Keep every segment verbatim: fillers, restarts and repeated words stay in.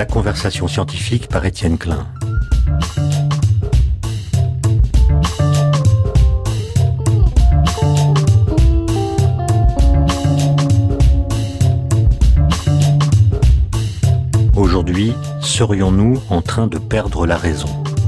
La conversation scientifique par Étienne Klein. Aujourd'hui, serions-nous en train de perdre la raison ?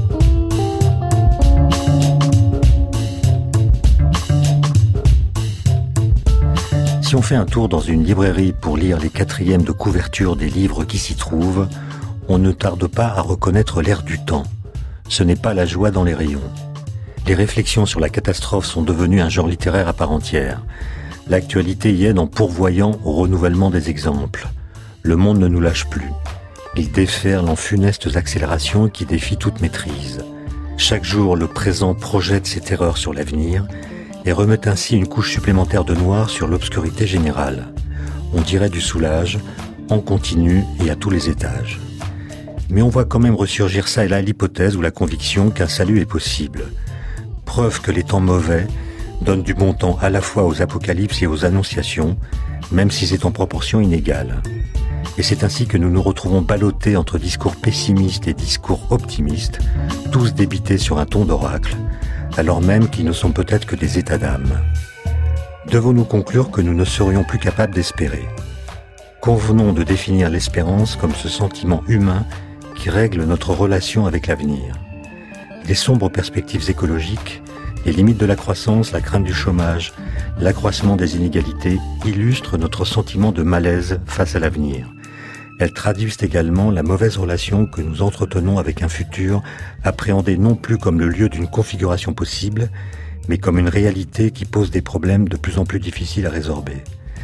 Si on fait un tour dans une librairie pour lire les quatrièmes de couverture des livres qui s'y trouvent, on ne tarde pas à reconnaître l'air du temps. Ce n'est pas la joie dans les rayons. Les réflexions sur la catastrophe sont devenues un genre littéraire à part entière. L'actualité y aide en pourvoyant au renouvellement des exemples. Le monde ne nous lâche plus. Il déferle en funestes accélérations qui défient toute maîtrise. Chaque jour, le présent projette ses terreurs sur l'avenir et remet ainsi une couche supplémentaire de noir sur l'obscurité générale. On dirait du soulage, en continu et à tous les étages. Mais on voit quand même ressurgir ça et là l'hypothèse ou la conviction qu'un salut est possible. Preuve que les temps mauvais donnent du bon temps à la fois aux apocalypses et aux annonciations, même si c'est en proportion inégale. Et c'est ainsi que nous nous retrouvons ballottés entre discours pessimistes et discours optimistes, tous débités sur un ton d'oracle, alors même qu'ils ne sont peut-être que des états d'âme. Devons-nous conclure que nous ne serions plus capables d'espérer ? Convenons de définir l'espérance comme ce sentiment humain qui règle notre relation avec l'avenir. Les sombres perspectives écologiques, les limites de la croissance, la crainte du chômage, l'accroissement des inégalités illustrent notre sentiment de malaise face à l'avenir. Elles traduisent également la mauvaise relation que nous entretenons avec un futur appréhendé non plus comme le lieu d'une configuration possible, mais comme une réalité qui pose des problèmes de plus en plus difficiles à résorber.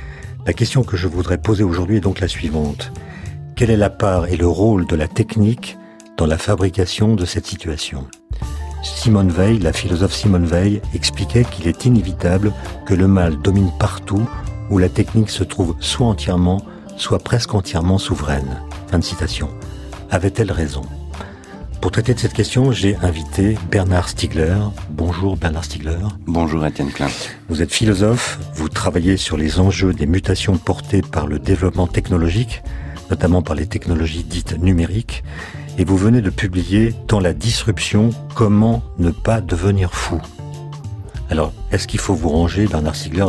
La question que je voudrais poser aujourd'hui est donc la suivante. Quelle est la part et le rôle de la technique dans la fabrication de cette situation ? Simone Weil, la philosophe Simone Weil, expliquait qu'il est inévitable que le mal domine partout où la technique se trouve soit entièrement, soit presque entièrement souveraine. Fin de citation. Avait-elle raison ? Pour traiter de cette question, j'ai invité Bernard Stiegler. Bonjour Bernard Stiegler. Bonjour Étienne Klein. Vous êtes philosophe, vous travaillez sur les enjeux des mutations portées par le développement technologique, notamment par les technologies dites numériques, et vous venez de publier Dans la disruption, comment ne pas devenir fou. Alors, est-ce qu'il faut vous ranger, Bernard Stiegler,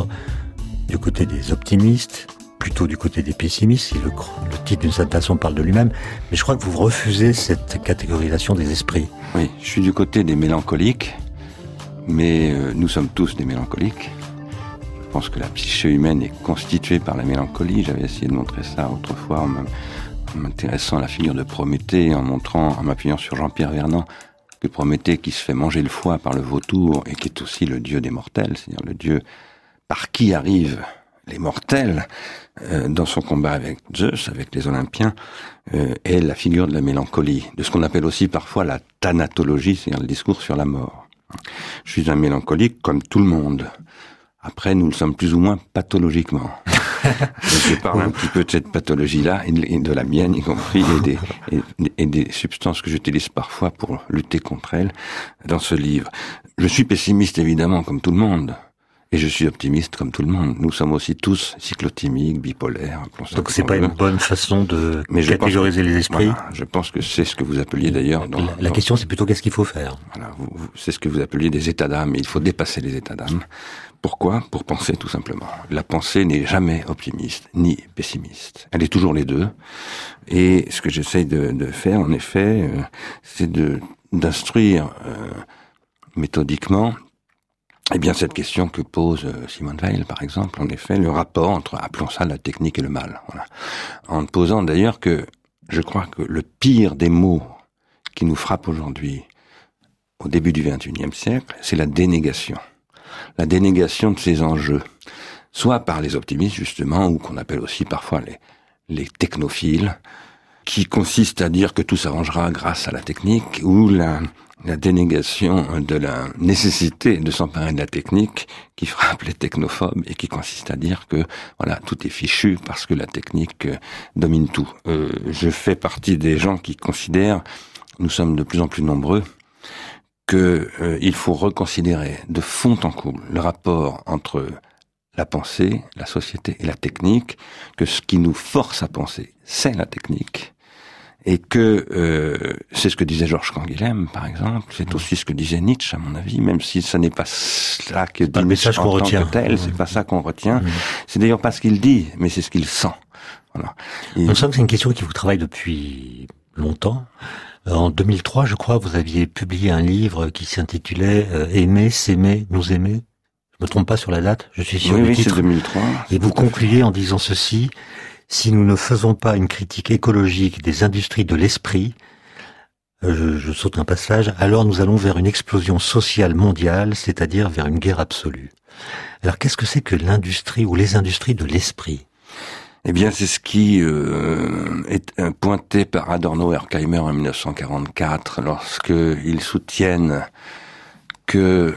du côté des optimistes, plutôt du côté des pessimistes, si le, le titre d'une certaine façon parle de lui-même, mais je crois que vous refusez cette catégorisation des esprits. Oui, je suis du côté des mélancoliques, mais euh, nous sommes tous des mélancoliques. Je pense que la psyché humaine est constituée par la mélancolie. J'avais essayé de montrer ça autrefois en m'intéressant à la figure de Prométhée, en montrant, en m'appuyant sur Jean-Pierre Vernant, que Prométhée qui se fait manger le foie par le vautour et qui est aussi le dieu des mortels, c'est-à-dire le dieu par qui arrivent les mortels euh, dans son combat avec Zeus, avec les Olympiens, euh, est la figure de la mélancolie, de ce qu'on appelle aussi parfois la thanatologie, c'est-à-dire le discours sur la mort. Je suis un mélancolique comme tout le monde. Après, nous le sommes plus ou moins pathologiquement. Je parle un petit peu de cette pathologie-là, et de la mienne y compris, et des, et, et des substances que j'utilise parfois pour lutter contre elles dans ce livre. Je suis pessimiste évidemment comme tout le monde. Et je suis optimiste comme tout le monde. Nous sommes aussi tous cyclotimiques, bipolaires. Donc c'est pas une bonne façon de Mais catégoriser que, les esprits. Voilà, je pense que c'est ce que vous appeliez d'ailleurs. Dans, la la dans, question c'est plutôt qu'est-ce qu'il faut faire. Voilà, vous, vous, c'est ce que vous appeliez des états d'âme. Il faut dépasser les états d'âme. Pourquoi ? Pour penser tout simplement. La pensée n'est jamais optimiste ni pessimiste. Elle est toujours les deux. Et ce que j'essaye de, de faire, en effet, euh, c'est de d'instruire euh, méthodiquement. Eh bien, cette question que pose Simone Weil, par exemple, en effet, le rapport entre, appelons ça, la technique et le mal. Voilà. En posant d'ailleurs que je crois que le pire des maux qui nous frappe aujourd'hui, au début du vingt et unième siècle, c'est la dénégation. La dénégation de ces enjeux. Soit par les optimistes, justement, ou qu'on appelle aussi parfois les, les technophiles, qui consistent à dire que tout s'arrangera grâce à la technique, ou la... la dénégation de la nécessité de s'emparer de la technique qui frappe les technophobes et qui consiste à dire que voilà, tout est fichu parce que la technique domine tout. Euh, je fais partie des gens qui considèrent, nous sommes de plus en plus nombreux, que euh, il faut reconsidérer de fond en comble le rapport entre la pensée, la société et la technique, que ce qui nous force à penser, c'est la technique, Et que euh, c'est ce que disait Georges Canguilhem, par exemple, c'est aussi ce que disait Nietzsche, à mon avis, même si ce n'est pas cela que dit Nietzsche en tant retient. que tel, c'est pas ça qu'on retient. Mmh. C'est d'ailleurs pas ce qu'il dit, mais c'est ce qu'il sent. Voilà. Et... On sent que c'est une question qui vous travaille depuis longtemps. En deux mille trois, je crois, vous aviez publié un livre qui s'intitulait euh, « Aimer, s'aimer, nous aimer ». Je me trompe pas sur la date, je suis sûr oui, du oui, titre. C'est deux mille trois. Et vous concluez en disant ceci: si nous ne faisons pas une critique écologique des industries de l'esprit, euh, je, je saute un passage, alors nous allons vers une explosion sociale mondiale, c'est-à-dire vers une guerre absolue. Alors qu'est-ce que c'est que l'industrie ou les industries de l'esprit ? Eh bien, c'est ce qui euh, est pointé par Adorno et Horkheimer en mille neuf cent quarante-quatre, lorsqu'ils soutiennent que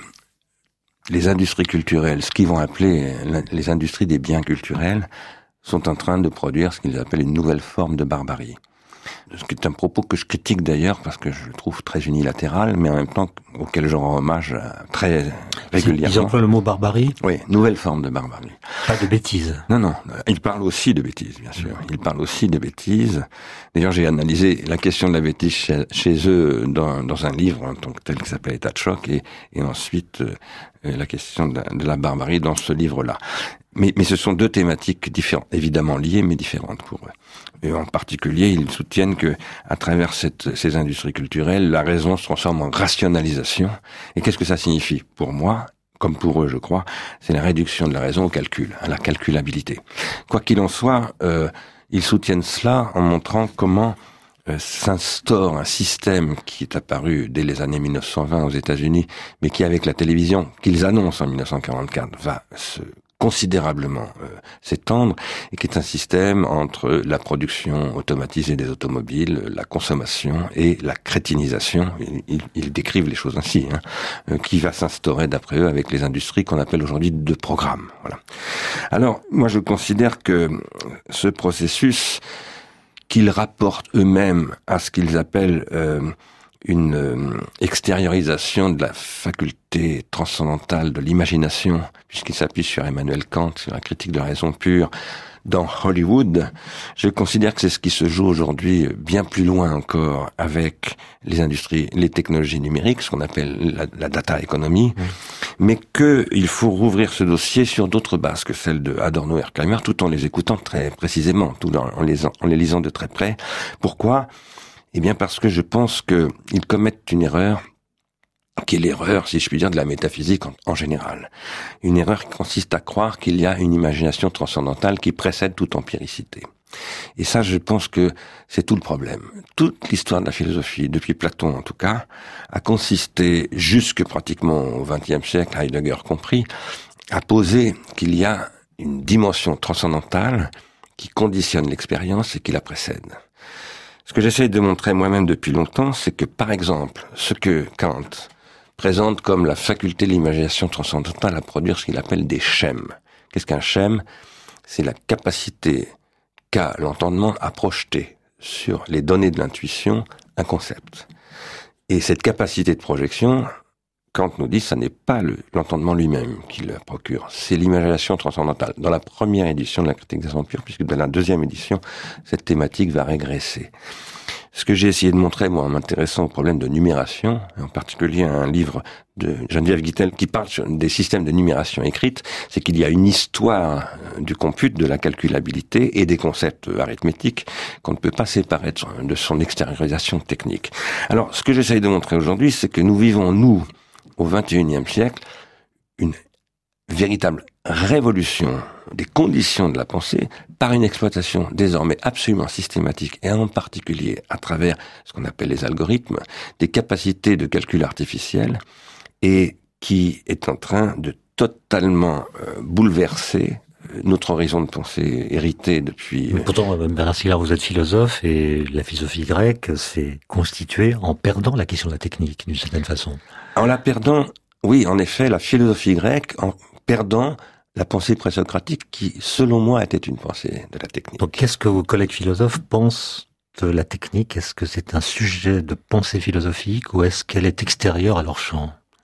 les industries culturelles, ce qu'ils vont appeler les industries des biens culturels, sont en train de produire ce qu'ils appellent une nouvelle forme de barbarie. Ce qui est un propos que je critique d'ailleurs parce que je le trouve très unilatéral, mais en même temps auquel je rends hommage très régulièrement. Ils emploient le mot barbarie ? Oui, nouvelle forme de barbarie. Pas de bêtises. Non, non, ils parlent aussi de bêtises, bien sûr. Ils parlent aussi de bêtises. D'ailleurs, j'ai analysé la question de la bêtise chez, chez eux dans, dans un livre en tant que tel qui s'appelle État de choc, et, et ensuite euh, la question de la, de la barbarie dans ce livre-là. Mais, mais ce sont deux thématiques différentes, évidemment liées, mais différentes pour eux. Et en particulier, ils soutiennent que, à travers cette, ces industries culturelles, la raison se transforme en rationalisation. Et qu'est-ce que ça signifie? Pour moi, comme pour eux, je crois, c'est la réduction de la raison au calcul, à la calculabilité. Quoi qu'il en soit, euh, ils soutiennent cela en montrant comment euh, s'instaure un système qui est apparu dès les années mille neuf cent vingt aux États-Unis, mais qui, avec la télévision, qu'ils annoncent en mille neuf cent quarante-quatre, va se considérablement euh, s'étendre, et qui est un système entre la production automatisée des automobiles, la consommation et la crétinisation, ils, ils, ils décrivent les choses ainsi, hein, euh, qui va s'instaurer d'après eux avec les industries qu'on appelle aujourd'hui de programme. Voilà. Alors, moi je considère que ce processus qu'ils rapportent eux-mêmes à ce qu'ils appellent euh, une euh, extériorisation de la faculté transcendantale de l'imagination, puisqu'il s'appuie sur Emmanuel Kant, sur la critique de la raison pure, dans Hollywood. Je considère que c'est ce qui se joue aujourd'hui bien plus loin encore avec les industries, les technologies numériques, ce qu'on appelle la, la data economy, mmh. mais qu'il faut rouvrir ce dossier sur d'autres bases que celles de Adorno et Horkheimer, tout en les écoutant très précisément, tout en, en, les, en les lisant de très près. Pourquoi ? Eh bien parce que je pense qu'ils commettent une erreur qui est l'erreur, si je puis dire, de la métaphysique en, en général. Une erreur qui consiste à croire qu'il y a une imagination transcendantale qui précède toute empiricité. Et ça, je pense que c'est tout le problème. Toute l'histoire de la philosophie, depuis Platon en tout cas, a consisté, jusque pratiquement au vingtième siècle, Heidegger compris, à poser qu'il y a une dimension transcendantale qui conditionne l'expérience et qui la précède. Ce que j'essaye de montrer moi-même depuis longtemps, c'est que, par exemple, ce que Kant présente comme la faculté de l'imagination transcendantale à produire ce qu'il appelle des schèmes. Qu'est-ce qu'un schème ? C'est la capacité qu'a l'entendement à projeter sur les données de l'intuition un concept. Et cette capacité de projection, Kant nous dit, ça n'est pas le, l'entendement lui-même qui le procure, c'est l'imagination transcendantale. Dans la première édition de la Critique des Empires, puisque dans la deuxième édition, cette thématique va régresser. Ce que j'ai essayé de montrer, moi, en m'intéressant au problème de numération, en particulier à un livre de Geneviève Guittel qui parle des systèmes de numération écrite, c'est qu'il y a une histoire du compute, de la calculabilité et des concepts arithmétiques qu'on ne peut pas séparer de son extériorisation technique. Alors, ce que j'essaye de montrer aujourd'hui, c'est que nous vivons, nous, au vingt et unième siècle, une véritable révolution des conditions de la pensée par une exploitation désormais absolument systématique et en particulier à travers ce qu'on appelle les algorithmes, des capacités de calcul artificiel et qui est en train de totalement euh, bouleverser notre horizon de pensée hérité depuis... Mais pourtant, Bernard Stiegler, vous êtes philosophe et la philosophie grecque s'est constituée en perdant la question de la technique, d'une certaine façon. En la perdant, oui, en effet, la philosophie grecque, en perdant la pensée présocratique qui, selon moi, était une pensée de la technique. Donc, qu'est-ce que vos collègues philosophes pensent de la technique ? Est-ce que c'est un sujet de pensée philosophique ou est-ce qu'elle est extérieure à leur champ ?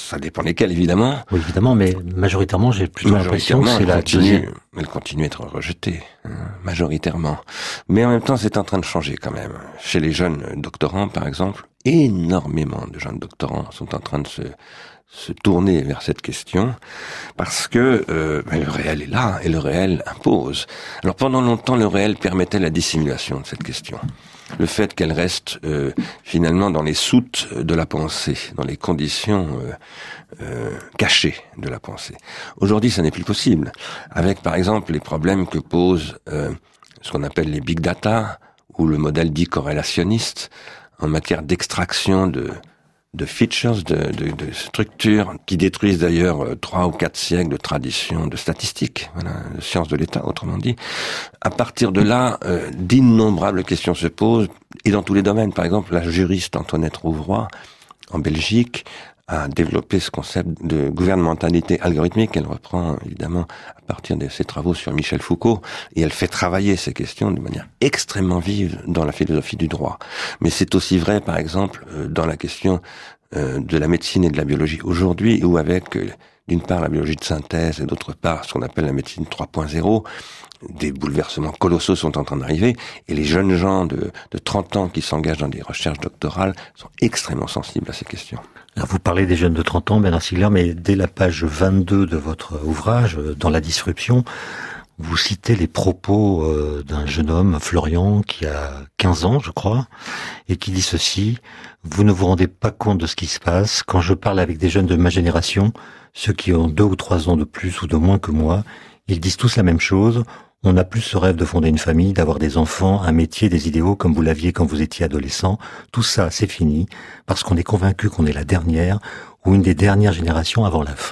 ça dépend lesquels, évidemment. Oui, évidemment, mais majoritairement, j'ai plutôt l'impression que c'est la continue, elle continue à être rejetée, hein, majoritairement. Mais en même temps, c'est en train de changer quand même. Chez les jeunes doctorants, par exemple, énormément de jeunes doctorants sont en train de se se tourner vers cette question, parce que euh, ben, le réel est là, et le réel impose. Alors pendant longtemps, le réel permettait la dissimulation de cette question. Le fait qu'elle reste euh, finalement dans les soutes de la pensée, dans les conditions euh, euh, cachées de la pensée. Aujourd'hui, ça n'est plus possible. Avec par exemple les problèmes que posent euh, ce qu'on appelle les big data, ou le modèle dit corrélationniste, en matière d'extraction de de features, de, de, de structures qui détruisent d'ailleurs trois ou quatre siècles de tradition de statistiques, voilà, de sciences de l'État, autrement dit. À partir de là, euh, d'innombrables questions se posent, et dans tous les domaines. Par exemple, la juriste Antoinette Rouvroy, en Belgique, a développé ce concept de gouvernementalité algorithmique. Elle reprend évidemment à partir de ses travaux sur Michel Foucault, et elle fait travailler ces questions de manière extrêmement vive dans la philosophie du droit. Mais c'est aussi vrai, par exemple, dans la question de la médecine et de la biologie aujourd'hui, où avec d'une part la biologie de synthèse et d'autre part ce qu'on appelle la médecine trois point zéro, des bouleversements colossaux sont en train d'arriver, et les jeunes gens de, de trente ans qui s'engagent dans des recherches doctorales sont extrêmement sensibles à ces questions. Alors vous parlez des jeunes de trente ans, Bernard Stiegler, mais dès la page vingt-deux de votre ouvrage, dans La Disruption, vous citez les propos euh, d'un jeune homme, Florian, qui a quinze ans, je crois, et qui dit ceci: « Vous ne vous rendez pas compte de ce qui se passe. Quand je parle avec des jeunes de ma génération, ceux qui ont deux ou trois ans de plus ou de moins que moi, ils disent tous la même chose. On a plus ce rêve de fonder une famille, d'avoir des enfants, un métier, des idéaux comme vous l'aviez quand vous étiez adolescent. Tout ça, c'est fini, parce qu'on est convaincu qu'on est la dernière ou une des dernières générations avant la fin. »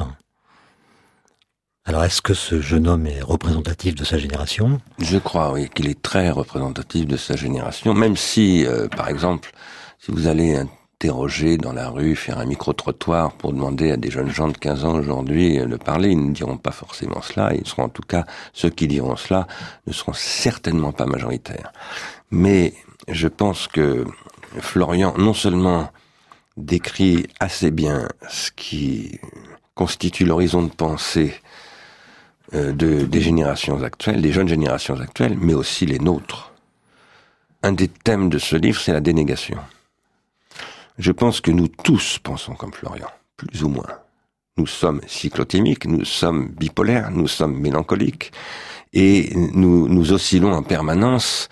Alors, est-ce que ce jeune homme est représentatif de sa génération ? Je crois, oui, qu'il est très représentatif de sa génération, même si, euh, par exemple, si vous allez interroger dans la rue, faire un micro-trottoir pour demander à des jeunes gens de quinze ans aujourd'hui de parler, ils ne diront pas forcément cela. Ils seront en tout cas, ceux qui diront cela ne seront certainement pas majoritaires. Mais je pense que Florian, non seulement décrit assez bien ce qui constitue l'horizon de pensée de, des générations actuelles, des jeunes générations actuelles, mais aussi les nôtres. Un des thèmes de ce livre, c'est la dénégation. Je pense que nous tous pensons comme Florian, plus ou moins. Nous sommes cyclotimiques, nous sommes bipolaires, nous sommes mélancoliques, et nous, nous oscillons en permanence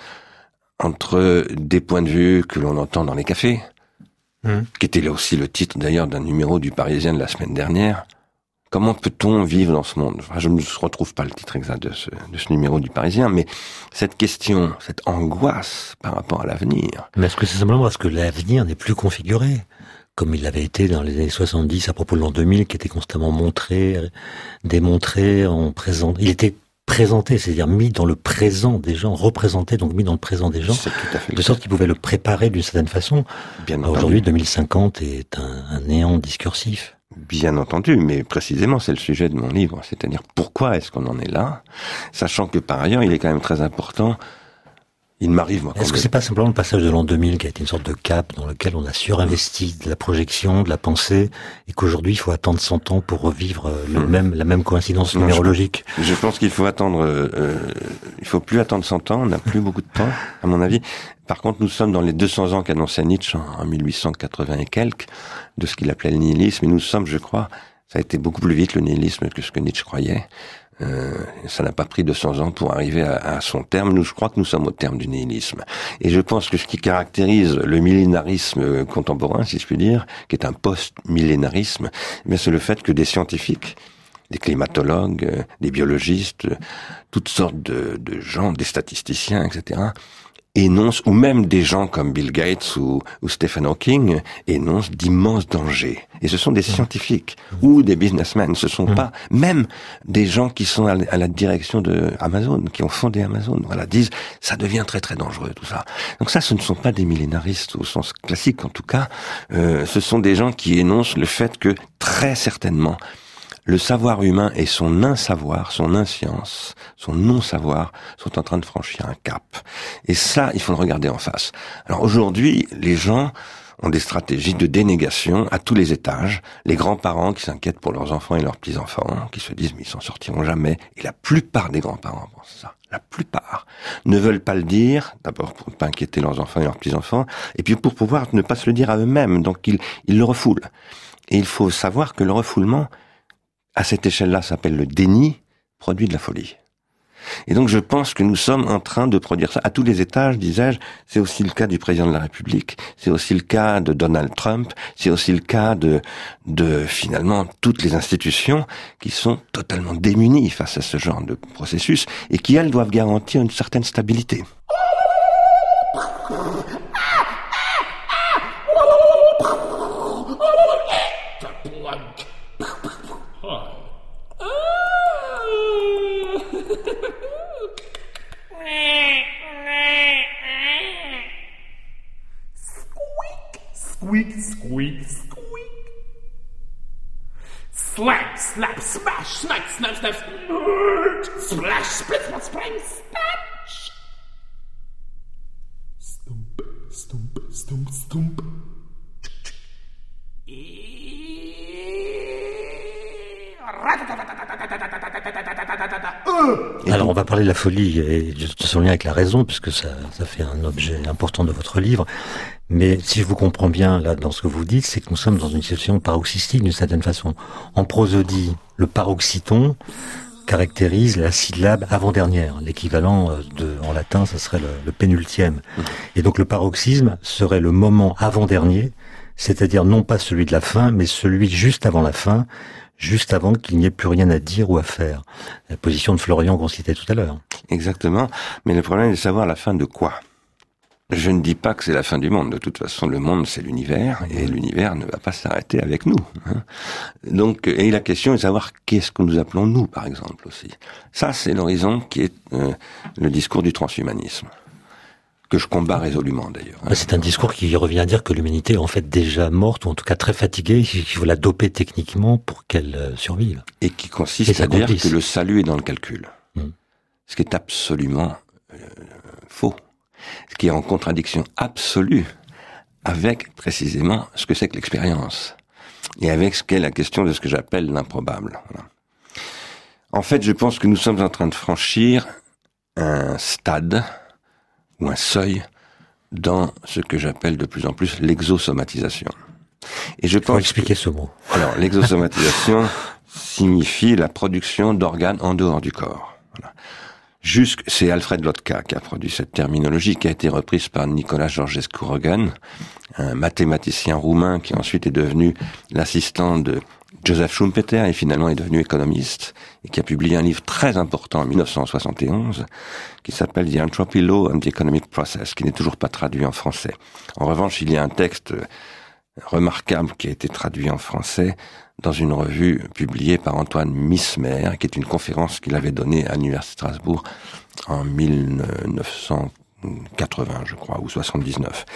entre des points de vue que l'on entend dans les cafés, mmh. qui était là aussi le titre d'ailleurs d'un numéro du Parisien de la semaine dernière. Comment peut-on vivre dans ce monde ? Enfin, je ne retrouve pas le titre exact de ce, de ce numéro du Parisien, mais cette question, cette angoisse par rapport à l'avenir. Mais est-ce que c'est simplement parce que l'avenir n'est plus configuré, comme il l'avait été dans les années soixante-dix à propos de l'an deux mille, qui était constamment montré, démontré, en présent. Il était présenté, c'est-à-dire mis dans le présent des gens, représenté, donc mis dans le présent des gens, de sorte qu'ils pouvaient le préparer d'une certaine façon. Bien Aujourd'hui, deux mille cinquante est un, un néant discursif. Bien entendu, mais précisément c'est le sujet de mon livre, c'est-à-dire pourquoi est-ce qu'on en est là, sachant que par ailleurs il est quand même très important, il m'arrive moi... Est-ce que c'est pas simplement le passage de l'an deux mille qui a été une sorte de cap dans lequel on a surinvesti de la projection, de la pensée, et qu'aujourd'hui il faut attendre cent ans pour revivre le mmh. même, la même coïncidence non, numérologique? Je, je pense qu'il faut attendre, euh, il faut plus attendre cent ans, on n'a plus beaucoup de temps, à mon avis. Par contre, nous sommes dans les deux cents ans qu'annonçait Nietzsche en mille huit cent quatre-vingts et quelques, de ce qu'il appelait le nihilisme, et nous sommes, je crois, ça a été beaucoup plus vite le nihilisme que ce que Nietzsche croyait. Euh, ça n'a pas pris deux cents ans pour arriver à, à son terme. Nous, je crois que nous sommes au terme du nihilisme. Et je pense que ce qui caractérise le millénarisme contemporain, si je puis dire, qui est un post-millénarisme, eh c'est le fait que des scientifiques, des climatologues, des biologistes, toutes sortes de, de gens, des statisticiens, et cetera, énoncent, ou même des gens comme Bill Gates ou, ou Stephen Hawking, énoncent d'immenses dangers. Et ce sont des scientifiques ou des businessmen. Ce sont pas même des gens qui sont à la direction de Amazon, qui ont fondé Amazon. Voilà, disent ça devient très très dangereux tout ça. Donc ça, ce ne sont pas des millénaristes au sens classique en tout cas. Euh, ce sont des gens qui énoncent le fait que très certainement le savoir humain et son insavoir, son inscience, son non-savoir sont en train de franchir un cap. Et ça, il faut le regarder en face. Alors aujourd'hui, les gens ont des stratégies de dénégation à tous les étages. Les grands-parents qui s'inquiètent pour leurs enfants et leurs petits-enfants, qui se disent mais ils s'en sortiront jamais. Et la plupart des grands-parents pensent ça. La plupart ne veulent pas le dire, d'abord pour ne pas inquiéter leurs enfants et leurs petits-enfants, et puis pour pouvoir ne pas se le dire à eux-mêmes. Donc ils, ils le refoulent. Et il faut savoir que le refoulement, à cette échelle-là, s'appelle le déni, produit de la folie. Et donc je pense que nous sommes en train de produire ça à tous les étages, disais-je. C'est aussi le cas du président de la République, c'est aussi le cas de Donald Trump, c'est aussi le cas de, de finalement toutes les institutions qui sont totalement démunies face à ce genre de processus et qui, elles, doivent garantir une certaine stabilité. Squeak, squeak, squeak. Slap, slap, smash, smack, snap, snap, splash, split, split, spring, splash. Stump, stump, stump, stump. Alors on va parler de la folie et de son lien avec la raison, puisque ça, ça fait un objet important de votre livre. Mais si je vous comprends bien là dans ce que vous dites, c'est que nous sommes dans une situation paroxystique d'une certaine façon. En prosodie, le paroxyton caractérise la syllabe avant-dernière. L'équivalent de, en latin, ça serait le, le pénultième. Et donc le paroxysme serait le moment avant-dernier, c'est-à-dire non pas celui de la fin, mais celui juste avant la fin, juste avant qu'il n'y ait plus rien à dire ou à faire. La position de Florian qu'on citait tout à l'heure. Exactement. Mais le problème est de savoir la fin de quoi. Je ne dis pas que c'est la fin du monde. De toute façon, le monde, c'est l'univers, et l'univers ne va pas s'arrêter avec nous. Hein. Donc, et la question est de savoir qu'est-ce que nous appelons nous, par exemple, aussi. Ça, c'est l'horizon qui est euh, le discours du transhumanisme, que je combats résolument, d'ailleurs. Hein. C'est un discours qui revient à dire que l'humanité est en fait déjà morte, ou en tout cas très fatiguée, qu'il faut la doper techniquement pour qu'elle euh, survive. Et qui consiste à dire que le salut est dans le calcul. Hum. Ce qui est absolument euh, faux. Ce qui est en contradiction absolue avec, précisément, ce que c'est que l'expérience. Et avec ce qu'est la question de ce que j'appelle l'improbable. Voilà. En fait, je pense que nous sommes en train de franchir un stade, ou un seuil, dans ce que j'appelle de plus en plus l'exosomatisation. Et je Il faut pense expliquer que, ce mot. Alors, l'exosomatisation signifie la production d'organes en dehors du corps. Voilà. Jusque, c'est Alfred Lotka qui a produit cette terminologie, qui a été reprise par Nicolas Georgescu-Roegen, un mathématicien roumain qui ensuite est devenu l'assistant de Joseph Schumpeter et finalement est devenu économiste, et qui a publié un livre très important en dix-neuf cent soixante et onze, qui s'appelle The Entropy Law and the Economic Process, qui n'est toujours pas traduit en français. En revanche, il y a un texte remarquable qui a été traduit en français dans une revue publiée par Antoine Mismer, qui est une conférence qu'il avait donnée à l'Université de Strasbourg en mille neuf cent quatre-vingts, je crois, ou soixante-dix-neuf.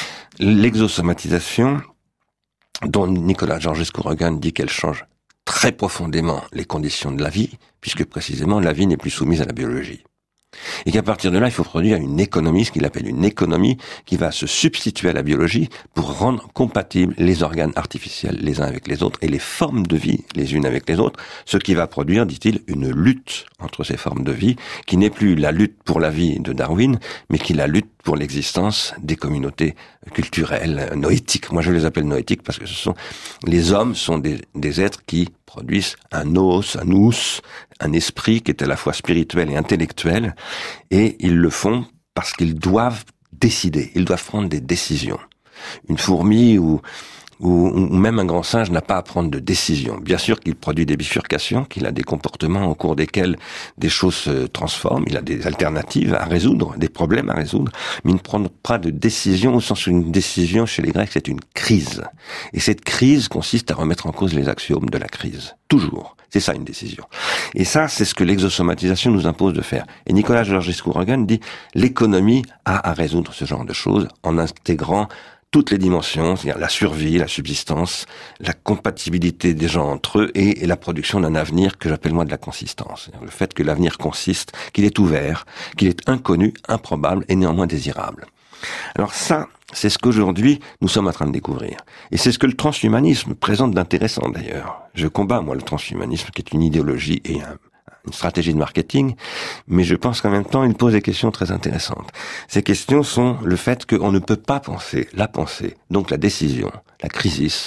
L'exosomatisation, dont Nicolas Georgescu-Roegen dit qu'elle change très profondément les conditions de la vie, puisque précisément la vie n'est plus soumise à la biologie. Et qu'à partir de là, il faut produire une économie, ce qu'il appelle une économie, qui va se substituer à la biologie pour rendre compatibles les organes artificiels les uns avec les autres et les formes de vie les unes avec les autres, ce qui va produire, dit-il, une lutte entre ces formes de vie, qui n'est plus la lutte pour la vie de Darwin, mais qui est la lutte pour l'existence des communautés culturelles, noétiques. Moi, je les appelle noétiques parce que ce sont, les hommes sont des, des êtres qui produisent un nous, un nous, un esprit qui est à la fois spirituel et intellectuel, et ils le font parce qu'ils doivent décider, ils doivent prendre des décisions. Une fourmi ou, ou, ou même un grand singe n'a pas à prendre de décision. Bien sûr qu'il produit des bifurcations, qu'il a des comportements au cours desquels des choses se transforment, il a des alternatives à résoudre, des problèmes à résoudre, mais il ne prend pas de décision au sens où une décision chez les Grecs c'est une crise. Et cette crise consiste à remettre en cause les axiomes de la crise. Toujours. C'est ça une décision. Et ça, c'est ce que l'exosomatisation nous impose de faire. Et Nicolas Georgescu-Roegen dit l'économie a à résoudre ce genre de choses en intégrant toutes les dimensions, c'est-à-dire la survie, la subsistance, la compatibilité des gens entre eux et, et la production d'un avenir que j'appelle moi de la consistance. Le fait que l'avenir consiste, qu'il est ouvert, qu'il est inconnu, improbable et néanmoins désirable. Alors ça, c'est ce qu'aujourd'hui nous sommes en train de découvrir. Et c'est ce que le transhumanisme présente d'intéressant d'ailleurs. Je combats, moi, le transhumanisme qui est une idéologie et un, une stratégie de marketing, mais je pense qu'en même temps, il pose des questions très intéressantes. Ces questions sont le fait qu'on ne peut pas penser la pensée, donc la décision, la crisis,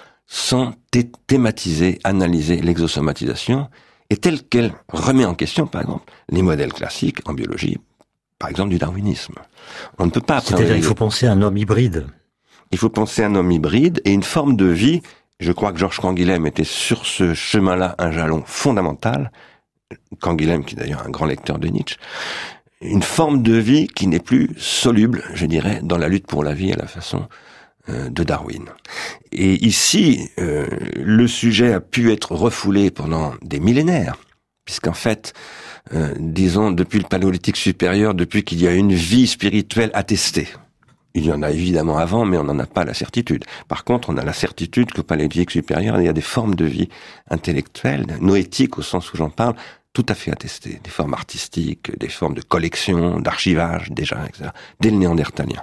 sans thé- thématiser, analyser l'exosomatisation, et telle qu'elle remet en question, par exemple, les modèles classiques en biologie, par exemple du darwinisme. On ne peut pas... C'est-à-dire qu'il faut penser à un homme hybride. Il faut penser à un homme hybride et une forme de vie. Je crois que Georges Canguilhem était sur ce chemin-là un jalon fondamental. Canguilhem, qui est d'ailleurs un grand lecteur de Nietzsche. Une forme de vie qui n'est plus soluble, je dirais, dans la lutte pour la vie à la façon euh, de Darwin. Et ici, euh, le sujet a pu être refoulé pendant des millénaires, puisqu'en fait... Euh, disons, depuis le paléolithique supérieur, depuis qu'il y a une vie spirituelle attestée. Il y en a évidemment avant, mais on n'en a pas la certitude. Par contre, on a la certitude qu'au paléolithique supérieur, il y a des formes de vie intellectuelles, noétiques au sens où j'en parle, tout à fait attestées. Des formes artistiques, des formes de collection, d'archivage, déjà, et cetera, dès le néandertalien.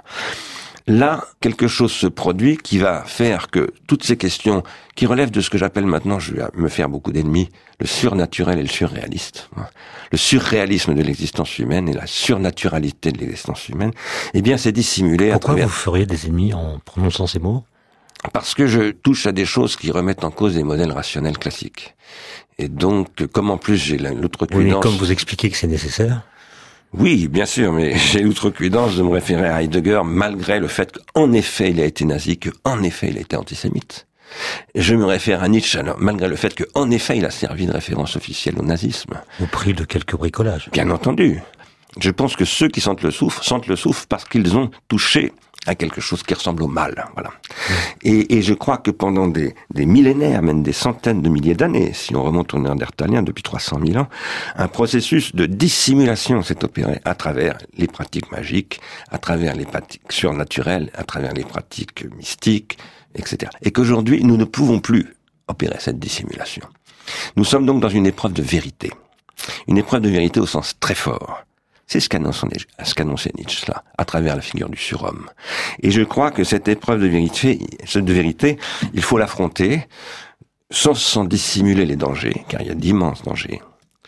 Là, quelque chose se produit qui va faire que toutes ces questions qui relèvent de ce que j'appelle maintenant, je vais me faire beaucoup d'ennemis, le surnaturel et le surréaliste, le surréalisme de l'existence humaine et la surnaturalité de l'existence humaine, eh bien c'est dissimulé à travers... Pourquoi vous feriez des ennemis en prononçant ces mots ? Parce que je touche à des choses qui remettent en cause les modèles rationnels classiques. Et donc, comme en plus j'ai l'outrecuidance... Oui, mais comme vous expliquez que c'est nécessaire... Oui, bien sûr, mais j'ai l'outrecuidance de me référer à Heidegger, malgré le fait qu'en effet il a été nazi, qu'en effet il a été antisémite. Je me réfère à Nietzsche, alors, malgré le fait qu'en effet il a servi de référence officielle au nazisme. Au prix de quelques bricolages. Bien entendu. Je pense que ceux qui sentent le souffle, sentent le souffle parce qu'ils ont touché à quelque chose qui ressemble au mal, voilà. Mmh. Et, et je crois que pendant des, des millénaires, même des centaines de milliers d'années, si on remonte au néandertalien depuis trois cent mille ans, un processus de dissimulation s'est opéré à travers les pratiques magiques, à travers les pratiques surnaturelles, à travers les pratiques mystiques, et cetera. Et qu'aujourd'hui, nous ne pouvons plus opérer cette dissimulation. Nous sommes donc dans une épreuve de vérité. Une épreuve de vérité au sens très fort. C'est ce qu'annonçait Nietzsche, là, à travers la figure du surhomme. Et je crois que cette épreuve de vérité, de vérité, il faut l'affronter sans, sans dissimuler les dangers, car il y a d'immenses dangers.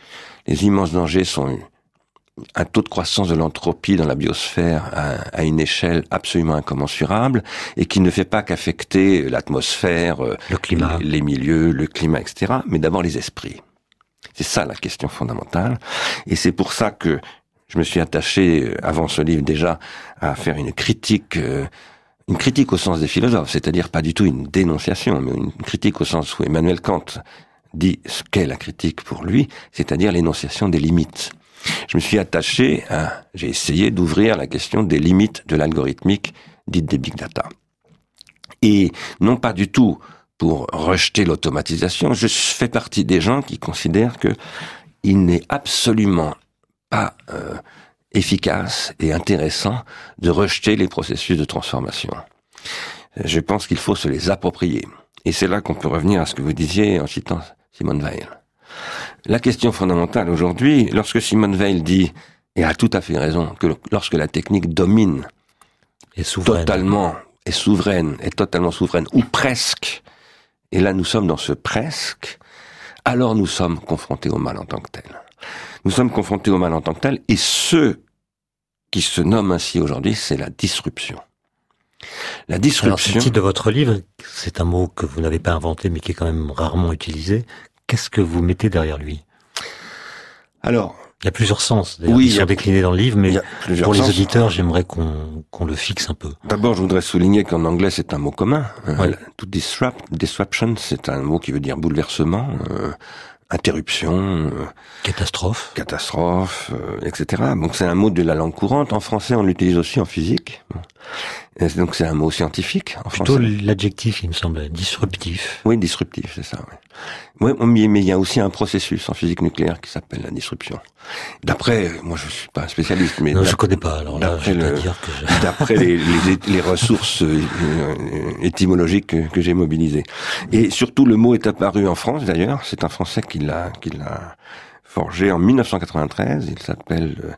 Les immenses dangers sont un taux de croissance de l'entropie dans la biosphère à, à une échelle absolument incommensurable et qui ne fait pas qu'affecter l'atmosphère, le climat, les, les milieux, le climat, et cetera, mais d'abord les esprits. C'est ça la question fondamentale. Et c'est pour ça que je me suis attaché, avant ce livre déjà, à faire une critique, euh, une critique au sens des philosophes, c'est-à-dire pas du tout une dénonciation, mais une critique au sens où Emmanuel Kant dit ce qu'est la critique pour lui, c'est-à-dire l'énonciation des limites. Je me suis attaché à, j'ai essayé d'ouvrir la question des limites de l'algorithmique dite des big data. Et non pas du tout pour rejeter l'automatisation, je fais partie des gens qui considèrent que il n'est absolument pas euh, efficace et intéressant de rejeter les processus de transformation. Je pense qu'il faut se les approprier. Et c'est là qu'on peut revenir à ce que vous disiez en citant Simone Weil. La question fondamentale aujourd'hui, lorsque Simone Weil dit, et a tout à fait raison, que lorsque la technique domine et souveraine. totalement, est souveraine, est totalement souveraine, ou presque, et là nous sommes dans ce presque, alors nous sommes confrontés au mal en tant que tel. Nous sommes confrontés au mal en tant que tel, et ce qui se nomme ainsi aujourd'hui, c'est la disruption. La disruption... Alors, c'est le titre de votre livre, c'est un mot que vous n'avez pas inventé, mais qui est quand même rarement utilisé. Qu'est-ce que vous mettez derrière lui? Alors... Il y a plusieurs sens, d'ailleurs, oui, qui sont déclinés dans le livre, mais pour les sens. auditeurs, j'aimerais qu'on qu'on le fixe un peu. D'abord, je voudrais souligner qu'en anglais, c'est un mot commun. Ouais. To disrupt, disruption, c'est un mot qui veut dire bouleversement, euh, interruption, euh, catastrophe, catastrophe, euh, et cetera. Donc c'est un mot de la langue courante. En français, on l'utilise aussi en physique. Et donc c'est un mot scientifique en Plutôt français. Plutôt l'adjectif, il me semble, disruptif. Oui, disruptif, c'est ça. Oui. Oui, mais il y a aussi un processus en physique nucléaire qui s'appelle la disruption. D'après, moi je suis pas un spécialiste, mais non, je connais pas. Alors là, je vais le, pas dire que je... d'après les, les, les ressources euh, étymologiques que, que j'ai mobilisées. Et surtout, le mot est apparu en France d'ailleurs. C'est un Français qui l'a qui l'a forgé en mille neuf cent quatre-vingt-treize. Il s'appelle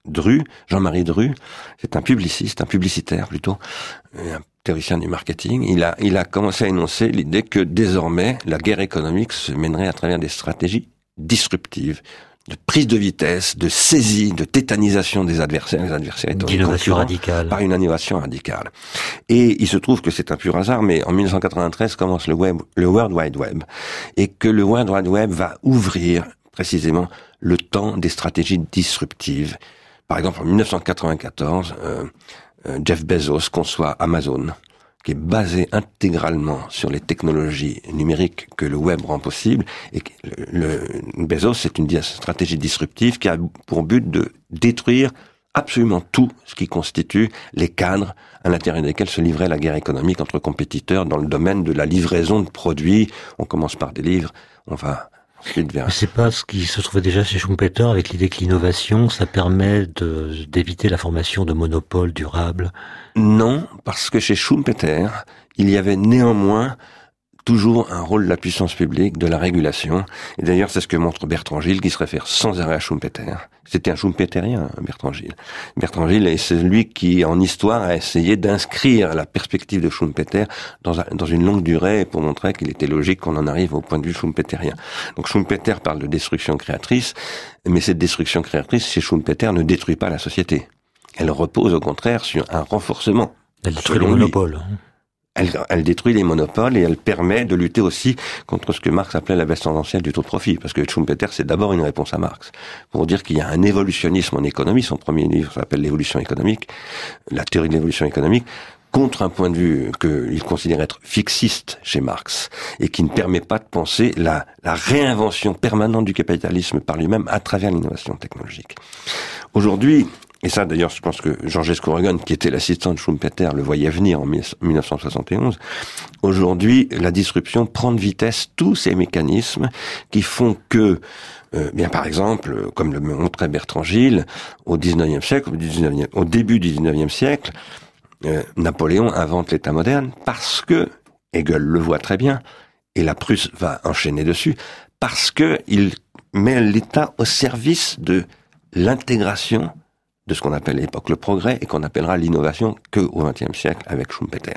Dru, Jean-Marie Dru, c'est un publiciste, un publicitaire plutôt, un théoricien du marketing. Il a, il a commencé à énoncer l'idée que désormais la guerre économique se mènerait à travers des stratégies disruptives, de prise de vitesse, de saisie, de tétanisation des adversaires, les adversaires étant d'innovation radicale, par une innovation radicale. Et il se trouve que c'est un pur hasard, mais en mille neuf cent quatre-vingt-treize commence le web, le World Wide Web, et que le World Wide Web va ouvrir précisément le temps des stratégies disruptives. Par exemple, en mille neuf cent quatre-vingt-quatorze, euh, euh, Jeff Bezos conçoit Amazon, qui est basé intégralement sur les technologies numériques que le web rend possible. Et que le, le Bezos, c'est une stratégie disruptive qui a pour but de détruire absolument tout ce qui constitue les cadres à l'intérieur desquels se livrait la guerre économique entre compétiteurs dans le domaine de la livraison de produits. On commence par des livres, on va ensuite vers... Mais c'est pas ce qui se trouvait déjà chez Schumpeter avec l'idée que l'innovation, ça permet de, d'éviter la formation de monopoles durables? Non, parce que chez Schumpeter, il y avait néanmoins toujours un rôle de la puissance publique, de la régulation. Et d'ailleurs, c'est ce que montre Bertrand Gilles, qui se réfère sans arrêt à Schumpeter. C'était un Schumpeterien, Bertrand Gilles. Bertrand Gilles est celui qui, en histoire, a essayé d'inscrire la perspective de Schumpeter dans, un, dans une longue durée pour montrer qu'il était logique qu'on en arrive au point de vue schumpeterien. Donc Schumpeter parle de destruction créatrice, mais cette destruction créatrice, chez Schumpeter, ne détruit pas la société. Elle repose au contraire sur un renforcement. Elle détruit le monopole. Elle, elle détruit les monopoles et elle permet de lutter aussi contre ce que Marx appelait la baisse tendancielle du taux de profit. Parce que Schumpeter, c'est d'abord une réponse à Marx. Pour dire qu'il y a un évolutionnisme en économie, son premier livre s'appelle l'évolution économique, la théorie de l'évolution économique, contre un point de vue qu'il considère être fixiste chez Marx et qui ne permet pas de penser la, la réinvention permanente du capitalisme par lui-même à travers l'innovation technologique. Aujourd'hui, et ça, d'ailleurs, je pense que Georges Scouregan, qui était l'assistant de Schumpeter, le voyait venir en mille neuf cent soixante et onze. Aujourd'hui, la disruption prend de vitesse tous ces mécanismes qui font que, euh, bien par exemple, comme le montrait Bertrand Gilles, au dix-neuvième siècle, au, dix-neuvième, au début du dix-neuvième siècle, euh, Napoléon invente l'État moderne parce que, Hegel le voit très bien, et la Prusse va enchaîner dessus, parce que il met l'État au service de l'intégration de ce qu'on appelle à l'époque le progrès et qu'on appellera l'innovation que au vingtième siècle avec Schumpeter.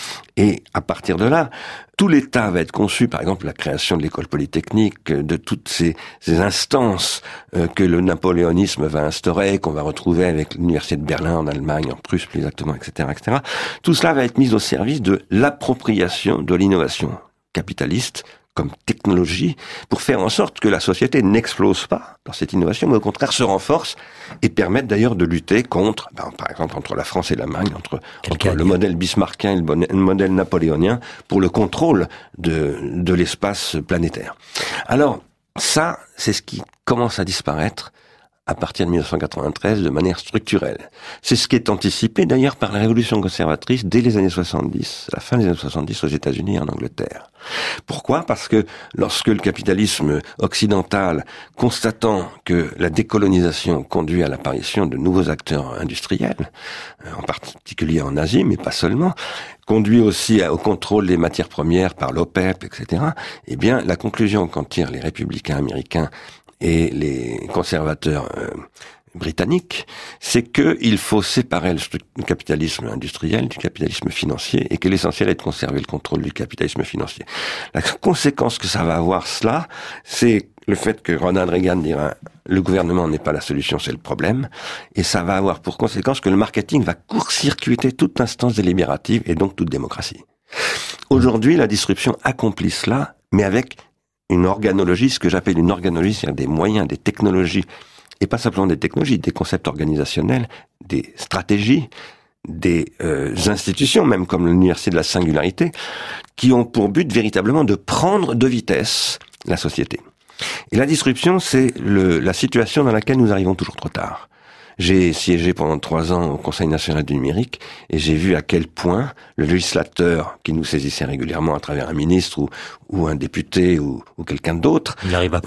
Et à partir de là, tout l'État va être conçu, par exemple la création de l'école polytechnique, de toutes ces, ces instances euh, que le napoléonisme va instaurer, qu'on va retrouver avec l'université de Berlin en Allemagne, en Prusse plus exactement, et cetera, et cetera. Tout cela va être mis au service de l'appropriation de l'innovation capitaliste comme technologie, pour faire en sorte que la société n'explose pas dans cette innovation, mais au contraire se renforce et permette d'ailleurs de lutter contre, ben, par exemple, entre la France et l'Allemagne, entre, entre le modèle bismarckien et le modèle napoléonien, pour le contrôle de, de l'espace planétaire. Alors, ça, c'est ce qui commence à disparaître à partir de mille neuf cent quatre-vingt-treize de manière structurelle. C'est ce qui est anticipé d'ailleurs par la révolution conservatrice dès les années soixante-dix, à la fin des années soixante-dix aux États-Unis et en Angleterre. Pourquoi ? Parce que lorsque le capitalisme occidental, constatant que la décolonisation conduit à l'apparition de nouveaux acteurs industriels, en particulier en Asie, mais pas seulement, conduit aussi au contrôle des matières premières par l'OPEP, et cetera, eh bien, la conclusion qu'en tirent les républicains américains et les conservateurs euh, britanniques, c'est qu'il faut séparer le capitalisme industriel du capitalisme financier et que l'essentiel est de conserver le contrôle du capitalisme financier. La conséquence que ça va avoir, cela, c'est le fait que Ronald Reagan dira le gouvernement n'est pas la solution, c'est le problème, et ça va avoir pour conséquence que le marketing va court-circuiter toute instance délibérative et donc toute démocratie. Aujourd'hui, la disruption accomplit cela, mais avec une organologie, ce que j'appelle une organologie, c'est-à-dire des moyens, des technologies, et pas simplement des technologies, des concepts organisationnels, des stratégies, des euh, institutions, même comme l'Université de la Singularité, qui ont pour but véritablement de prendre de vitesse la société. Et la disruption, c'est le, la situation dans laquelle nous arrivons toujours trop tard. J'ai siégé pendant trois ans au Conseil national du numérique et j'ai vu à quel point le législateur qui nous saisissait régulièrement à travers un ministre ou, ou un député ou, ou quelqu'un d'autre... Il arrive après.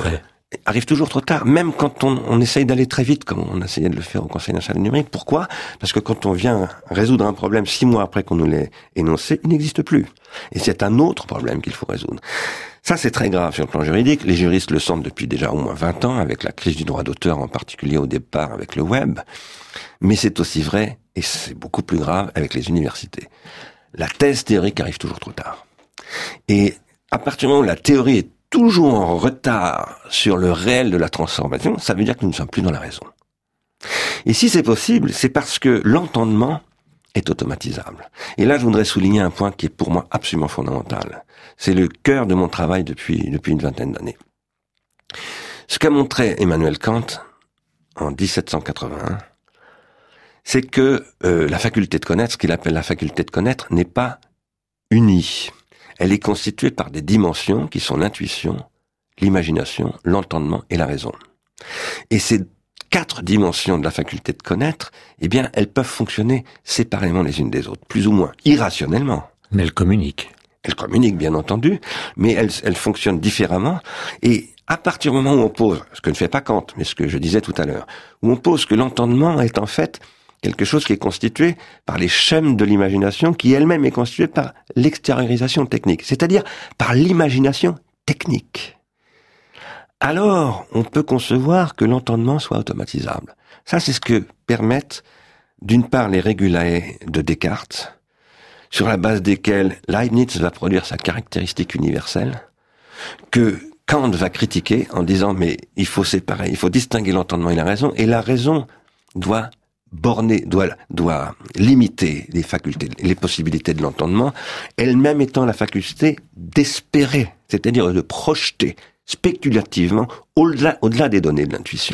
arrive toujours trop tard, même quand on, on essaye d'aller très vite, comme on essayait de le faire au Conseil national du numérique. Pourquoi ? Parce que quand on vient résoudre un problème six mois après qu'on nous l'ait énoncé, il n'existe plus. Et c'est un autre problème qu'il faut résoudre. Ça, c'est très grave sur le plan juridique. Les juristes le sentent depuis déjà au moins vingt ans, avec la crise du droit d'auteur, en particulier au départ avec le web. Mais c'est aussi vrai, et c'est beaucoup plus grave, avec les universités. La thèse théorique arrive toujours trop tard. Et à partir du moment où la théorie est toujours en retard sur le réel de la transformation, ça veut dire que nous ne sommes plus dans la raison. Et si c'est possible, c'est parce que l'entendement est automatisable. Et là, je voudrais souligner un point qui est pour moi absolument fondamental. C'est le cœur de mon travail depuis, depuis une vingtaine d'années. Ce qu'a montré Emmanuel Kant en dix-sept cent quatre-vingt-un, c'est que euh, la faculté de connaître, ce qu'il appelle la faculté de connaître, n'est pas unie. Elle est constituée par des dimensions qui sont l'intuition, l'imagination, l'entendement et la raison. Et ces quatre dimensions de la faculté de connaître, eh bien, elles peuvent fonctionner séparément les unes des autres, plus ou moins irrationnellement. Mais elles communiquent. Elles communiquent, bien entendu, mais elles, elles fonctionnent différemment. Et à partir du moment où on pose, ce que ne fait pas Kant, mais ce que je disais tout à l'heure, où on pose que l'entendement est en fait quelque chose qui est constitué par les schèmes de l'imagination, qui elle-même est constituée par l'extériorisation technique, c'est-à-dire par l'imagination technique. Alors, on peut concevoir que l'entendement soit automatisable. Ça, c'est ce que permettent, d'une part, les régulae de Descartes, sur la base desquels Leibniz va produire sa caractéristique universelle, que Kant va critiquer en disant, mais il faut séparer, il faut distinguer l'entendement et la raison, et la raison doit borner, doit, doit limiter les facultés, les possibilités de l'entendement, elle-même étant la faculté d'espérer, c'est-à-dire de projeter spéculativement au-delà, au-delà des données de l'intuition.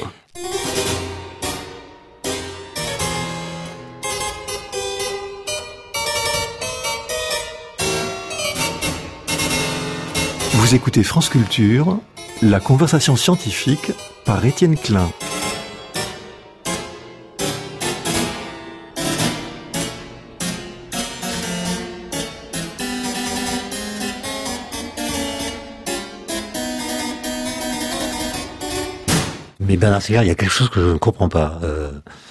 Vous écoutez France Culture, la conversation scientifique par Étienne Klein. Mais Bernard Stiegler, il y a quelque chose que je ne comprends pas. Euh,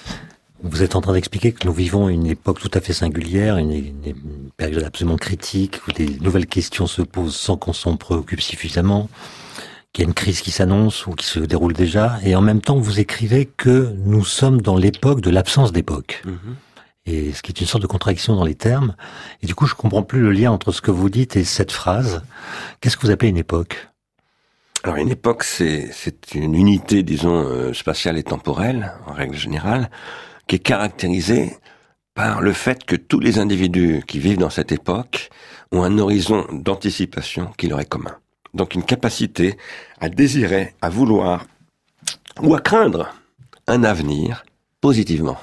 vous êtes en train d'expliquer que nous vivons une époque tout à fait singulière, une, une, une période absolument critique, où des nouvelles questions se posent sans qu'on s'en préoccupe suffisamment, qu'il y a une crise qui s'annonce ou qui se déroule déjà, et en même temps vous écrivez que nous sommes dans l'époque de l'absence d'époque. Mmh. Et ce qui est une sorte de contradiction dans les termes. Et du coup, je comprends plus le lien entre ce que vous dites et cette phrase. Qu'est-ce que vous appelez une époque ? Alors une époque, c'est, c'est une unité, disons, euh, spatiale et temporelle, en règle générale, qui est caractérisée par le fait que tous les individus qui vivent dans cette époque ont un horizon d'anticipation qui leur est commun. Donc une capacité à désirer, à vouloir ou à craindre un avenir positivement.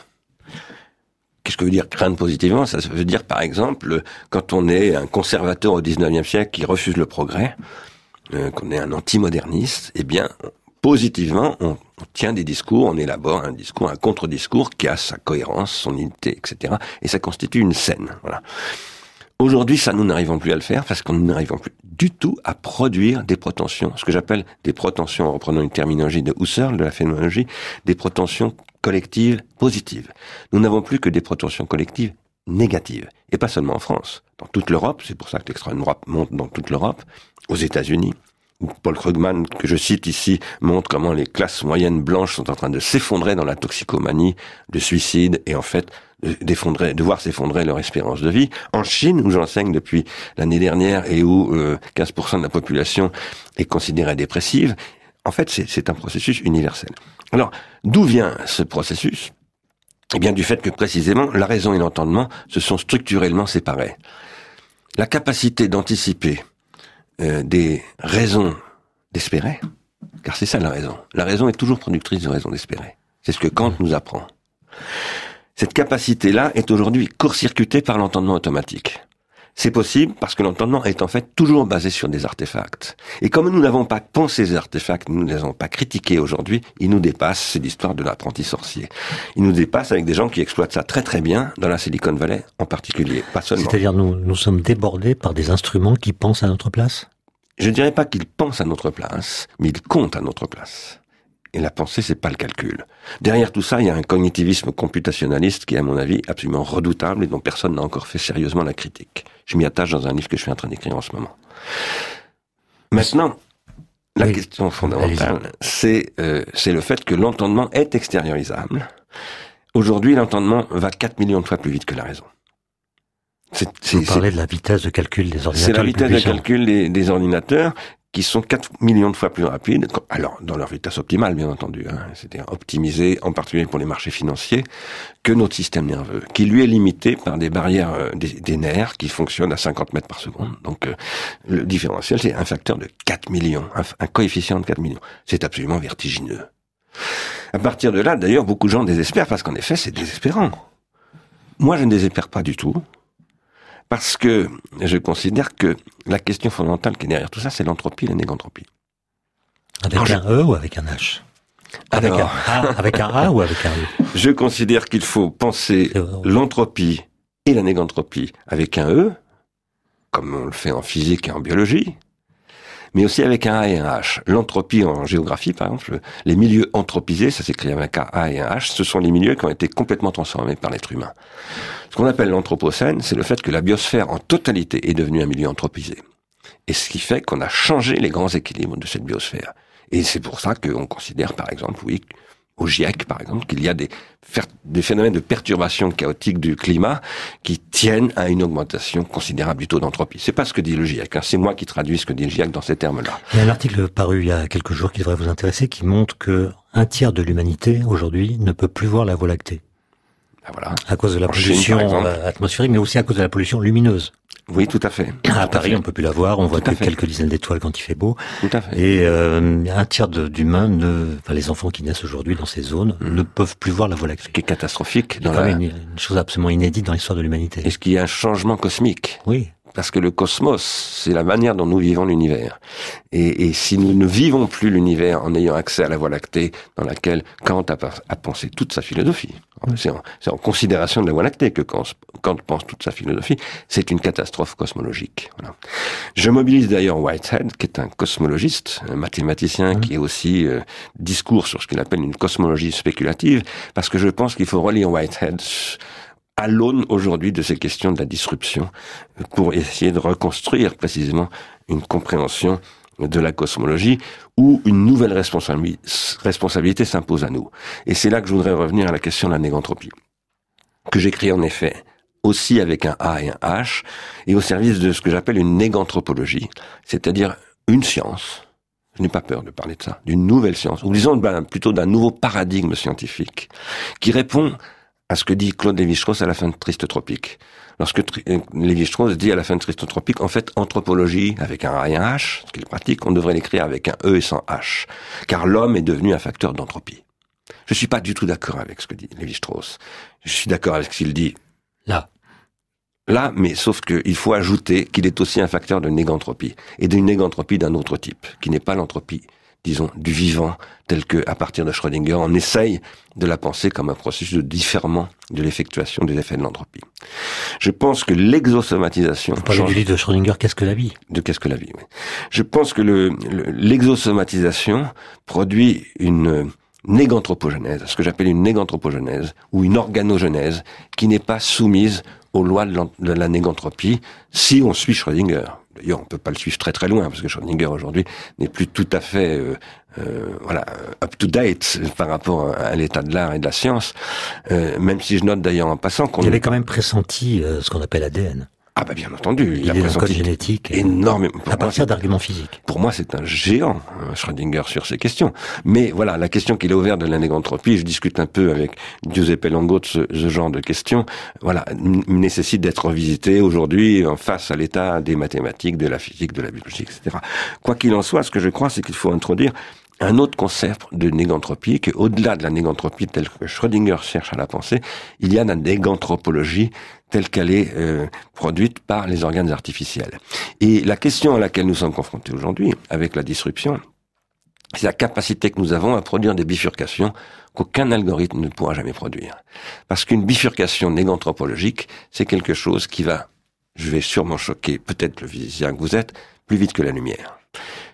Qu'est-ce que veut dire craindre positivement ? Ça veut dire, par exemple, quand on est un conservateur au dix-neuvième siècle qui refuse le progrès, Euh, qu'on est un anti-moderniste, eh bien, positivement, on, on tient des discours, on élabore un discours, un contre-discours qui a sa cohérence, son unité, et cetera. Et ça constitue une scène. Voilà. Aujourd'hui, ça, nous n'arrivons plus à le faire parce qu'on n'arrivons plus du tout à produire des protensions, ce que j'appelle des protensions, en reprenant une terminologie de Husserl, de la phénoménologie, des protensions collectives positives. Nous n'avons plus que des protensions collectives négatives. Et pas seulement en France. Dans toute l'Europe, c'est pour ça que l'extrême droite monte dans toute l'Europe, aux États-Unis, où Paul Krugman, que je cite ici, montre comment les classes moyennes blanches sont en train de s'effondrer dans la toxicomanie, de suicide, et en fait, d'effondrer, de voir s'effondrer leur espérance de vie. En Chine, où j'enseigne depuis l'année dernière et où euh, quinze pour cent de la population est considérée dépressive, en fait, c'est, c'est un processus universel. Alors, d'où vient ce processus ? Eh bien, du fait que précisément, la raison et l'entendement se sont structurellement séparés. La capacité d'anticiper euh, des raisons d'espérer, car c'est ça la raison. La raison est toujours productrice de raisons d'espérer. C'est ce que Kant nous apprend. Cette capacité-là est aujourd'hui court-circuitée par l'entendement automatique. C'est possible parce que l'entendement est en fait toujours basé sur des artefacts. Et comme nous n'avons pas pensé ces artefacts, nous ne les avons pas critiqués aujourd'hui, ils nous dépassent, c'est l'histoire de l'apprenti sorcier. Ils nous dépassent avec des gens qui exploitent ça très très bien, dans la Silicon Valley en particulier, pas seulement. C'est-à-dire nous, nous sommes débordés par des instruments qui pensent à notre place ? je ne dirais pas qu'il pense à notre place, mais il compte à notre place. Et la pensée, c'est pas le calcul. Derrière tout ça, il y a un cognitivisme computationnaliste qui est, à mon avis, absolument redoutable et dont personne n'a encore fait sérieusement la critique. Je m'y attache dans un livre que je suis en train d'écrire en ce moment. Maintenant, la oui. question fondamentale, c'est, euh, c'est le fait que l'entendement est extériorisable. Aujourd'hui, l'entendement va quatre millions de fois plus vite que la raison. C'est, c'est, Vous parlez de la vitesse de calcul des ordinateurs. C'est la vitesse de calcul des, des ordinateurs qui sont quatre millions de fois plus rapides, alors dans leur vitesse optimale, bien entendu, hein, c'est-à-dire optimisé, en particulier pour les marchés financiers, que notre système nerveux, qui lui est limité par des barrières euh, des, des nerfs qui fonctionnent à cinquante mètres par seconde. Donc euh, le différentiel, c'est un facteur de quatre millions, un, un coefficient de quatre millions. C'est absolument vertigineux. À partir de là, d'ailleurs, beaucoup de gens désespèrent, parce qu'en effet, c'est désespérant. Moi, je ne désespère pas du tout. Parce que je considère que la question fondamentale qui est derrière tout ça, c'est l'entropie et la négantropie. Avec Alors, un je... E ou avec un H avec, Alors... un A, avec un A ou avec un E Je considère qu'il faut penser l'entropie et la négantropie avec un E, comme on le fait en physique et en biologie, mais aussi avec un A et un H. L'entropie en géographie, par exemple, les milieux anthropisés, ça s'écrit avec un A et un H, ce sont les milieux qui ont été complètement transformés par l'être humain. Ce qu'on appelle l'anthropocène, c'est le fait que la biosphère en totalité est devenue un milieu anthropisé. Et ce qui fait qu'on a changé les grands équilibres de cette biosphère. Et c'est pour ça qu'on considère, par exemple, oui, au GIEC, par exemple, qu'il y a des, des phénomènes de perturbation chaotique du climat qui tiennent à une augmentation considérable du taux d'entropie. C'est pas ce que dit le GIEC, hein, c'est moi qui traduis ce que dit le GIEC dans ces termes-là. Il y a un article paru il y a quelques jours qui devrait vous intéresser, qui montre que un tiers de l'humanité, aujourd'hui, ne peut plus voir la Voie lactée. Ben voilà. À cause de la en pollution Chine, atmosphérique, mais aussi à cause de la pollution lumineuse. Oui, tout à fait. À tout Paris, à fait. on peut plus la voir, on voit que quelques dizaines d'étoiles quand il fait beau. Tout à fait. Et euh, un tiers de, d'humains, ne, enfin les enfants qui naissent aujourd'hui dans ces zones, mmh. ne peuvent plus voir la Voie lactée. Ce qui est catastrophique. C'est quand même la... une, une chose absolument inédite dans l'histoire de l'humanité. Est-ce qu'il y a un changement cosmique ? Oui. Parce que le cosmos, c'est la manière dont nous vivons l'univers. Et, et si nous ne vivons plus l'univers en ayant accès à la Voie lactée, dans laquelle Kant a, a pensé toute sa philosophie, c'est en, c'est en considération de la Voie lactée que Kant, Kant pense toute sa philosophie, c'est une catastrophe cosmologique. Voilà. Je mobilise d'ailleurs Whitehead, qui est un cosmologiste, un mathématicien, mmh. qui est aussi euh, discours sur ce qu'il appelle une cosmologie spéculative, parce que je pense qu'il faut relire Whitehead à l'aune aujourd'hui de ces questions de la disruption, pour essayer de reconstruire précisément une compréhension de la cosmologie où une nouvelle responsabilité, responsabilité s'impose à nous. Et c'est là que je voudrais revenir à la question de la négantropie, que j'écris en effet aussi avec un A et un H, et au service de ce que j'appelle une néganthropologie, c'est-à-dire une science, je n'ai pas peur de parler de ça, d'une nouvelle science, ou disons ben, plutôt d'un nouveau paradigme scientifique, qui répond à ce que dit Claude Lévi-Strauss à la fin de Triste Tropique. Lorsque Lévi-Strauss dit à la fin de Triste Tropique, en fait, anthropologie, avec un A et un H, ce qu'il pratique, on devrait l'écrire avec un E et sans H, car l'homme est devenu un facteur d'entropie. Je suis pas du tout d'accord avec ce que dit Lévi-Strauss. Je suis d'accord avec ce qu'il dit là. Là, mais sauf qu'il faut ajouter qu'il est aussi un facteur de négantropie, et d'une négantropie d'un autre type, qui n'est pas l'entropie, disons, du vivant, tel que, à partir de Schrödinger, on essaye de la penser comme un processus de différement de l'effectuation des effets de l'entropie. Je pense que l'exosomatisation... Vous parlez change... du livre de Schrödinger, Qu'est-ce que la vie ? De Qu'est-ce que la vie, oui. Je pense que le, le, l'exosomatisation produit une néganthropogenèse, ce que j'appelle une néganthropogenèse, ou une organogenèse, qui n'est pas soumise aux lois de, de la négantropie, si on suit Schrödinger. D'ailleurs, on peut pas le suivre très très loin, parce que Schrödinger aujourd'hui n'est plus tout à fait euh, euh, voilà up to date par rapport à l'état de l'art et de la science. Euh, même si je note d'ailleurs en passant qu'on il avait quand même pressenti euh, ce qu'on appelle A D N. Ah bah bien entendu, il, il a pressenti code génétique énormément. À partir d'arguments physiques. Pour moi, c'est un géant, Schrödinger, sur ces questions. Mais voilà, la question qu'il a ouverte de la négantropie, je discute un peu avec Giuseppe Longo de ce, ce genre de questions, voilà, n- nécessite d'être revisitée aujourd'hui face à l'état des mathématiques, de la physique, de la biologie, et cetera. Quoi qu'il en soit, ce que je crois, c'est qu'il faut introduire un autre concept de négantropie, qu'au-delà de la négantropie telle que Schrödinger cherche à la penser, il y a la néganthropologie telle qu'elle est euh, produite par les organes artificiels. Et la question à laquelle nous sommes confrontés aujourd'hui, avec la disruption, c'est la capacité que nous avons à produire des bifurcations qu'aucun algorithme ne pourra jamais produire. Parce qu'une bifurcation néganthropologique, c'est quelque chose qui va, je vais sûrement choquer peut-être le physicien que vous êtes, plus vite que la lumière.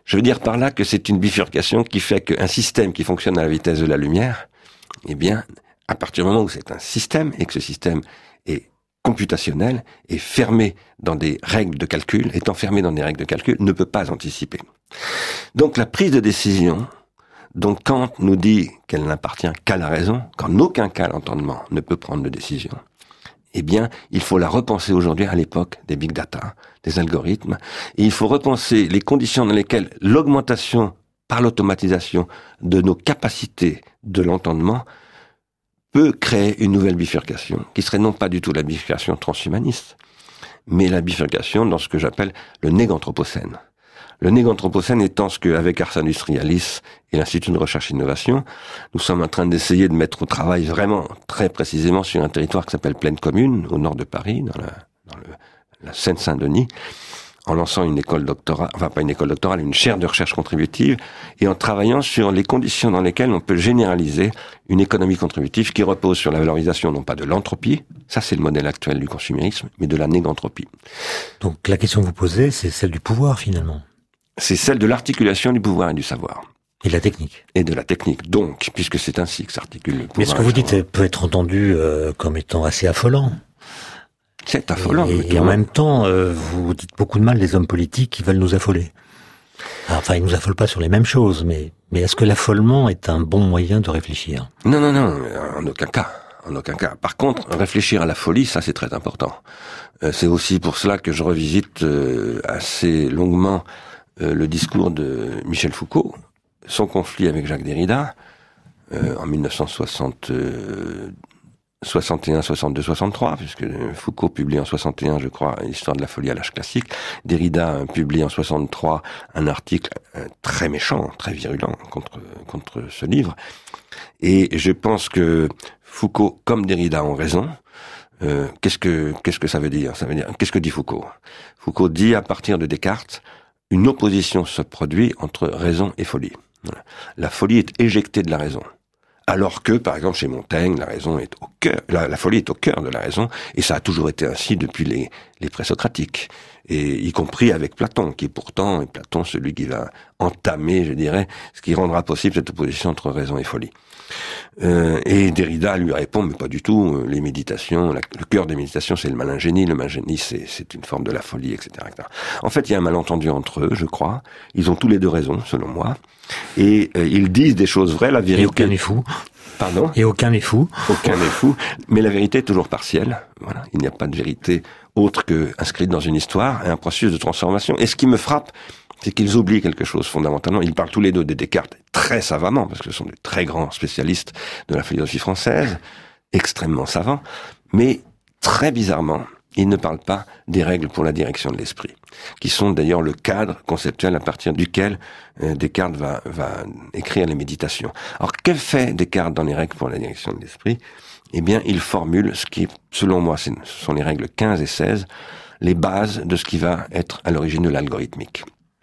Je veux dire par là que c'est une bifurcation qui fait qu'un système qui fonctionne à la vitesse de la lumière, eh bien, à partir du moment où c'est un système et que ce système est computationnel et fermé dans des règles de calcul, étant fermé dans des règles de calcul, ne peut pas anticiper. Donc la prise de décision, dont Kant nous dit qu'elle n'appartient qu'à la raison, qu'en aucun cas l'entendement ne peut prendre de décision, eh bien, il faut la repenser aujourd'hui à l'époque des big data, des algorithmes, et il faut repenser les conditions dans lesquelles l'augmentation par l'automatisation de nos capacités de l'entendement peut créer une nouvelle bifurcation, qui serait non pas du tout la bifurcation transhumaniste, mais la bifurcation dans ce que j'appelle le néganthropocène. Le néganthropocène étant ce qu'avec Ars Industrialis et l'Institut de Recherche et Innovation, nous sommes en train d'essayer de mettre au travail vraiment très précisément sur un territoire qui s'appelle Plaine Commune, au nord de Paris, dans la, dans le, la Seine-Saint-Denis, en lançant une école doctorale, enfin pas une école doctorale, une chaire de recherche contributive, et en travaillant sur les conditions dans lesquelles on peut généraliser une économie contributive qui repose sur la valorisation non pas de l'entropie, ça c'est le modèle actuel du consumérisme, mais de la négantropie. Donc la question que vous posez, c'est celle du pouvoir finalement. C'est celle de l'articulation du pouvoir et du savoir. Et de la technique. Et de la technique, donc, puisque c'est ainsi que s'articule le pouvoir. Mais ce que vous dites peut être entendu euh, comme étant assez affolant. C'est affolant. Et, et en même temps, euh, vous dites beaucoup de mal des hommes politiques qui veulent nous affoler. Alors, enfin, ils nous affolent pas sur les mêmes choses, mais, mais est-ce que l'affolement est un bon moyen de réfléchir? Non, non, non, en aucun cas. En aucun cas. Par contre, réfléchir à la folie, ça c'est très important. Euh, c'est aussi pour cela que je revisite euh, assez longuement euh, le discours de Michel Foucault, son conflit avec Jacques Derrida, euh, en mille neuf cent soixante, euh, soixante et un, soixante-deux, soixante-trois, puisque Foucault publie en soixante et un, je crois, l'histoire de la folie à l'âge classique. Derrida publie en soixante-trois un article euh, très méchant, très virulent contre contre ce livre. Et je pense que Foucault, comme Derrida, ont raison. Euh, qu'est-ce que qu'est-ce que ça veut dire? Ça veut dire qu'est-ce que dit Foucault? Foucault dit à partir de Descartes, une opposition se produit entre raison et folie. Voilà. La folie est éjectée de la raison. Alors que, par exemple, chez Montaigne, la raison est au cœur, la, la folie est au cœur de la raison, et ça a toujours été ainsi depuis les, les présocratiques, et y compris avec Platon, qui est pourtant, et Platon, celui qui va entamer, je dirais, ce qui rendra possible cette opposition entre raison et folie. Euh, et Derrida lui répond, mais pas du tout, les méditations, la, le cœur des méditations, c'est le malin génie, le malin génie, c'est, c'est une forme de la folie, et cetera, et cetera. En fait, il y a un malentendu entre eux, je crois. Ils ont tous les deux raison, selon moi. Et euh, ils disent des choses vraies, la vérité... Et aucun n'est fou. Pardon ? Et aucun n'est fou. Aucun n'est fou. Mais la vérité est toujours partielle. Voilà. Il n'y a pas de vérité autre que inscrite dans une histoire et un processus de transformation. Et ce qui me frappe, c'est qu'ils oublient quelque chose fondamentalement. Ils parlent tous les deux de Descartes très savamment, parce que ce sont des très grands spécialistes de la philosophie française, extrêmement savants, mais très bizarrement, ils ne parlent pas des règles pour la direction de l'esprit, qui sont d'ailleurs le cadre conceptuel à partir duquel euh, Descartes va, va écrire les méditations. Alors, que fait Descartes dans les règles pour la direction de l'esprit ? Eh bien, il formule ce qui, selon moi, ce sont les règles quinze et seize, les bases de ce qui va être à l'origine de l'algorithmique.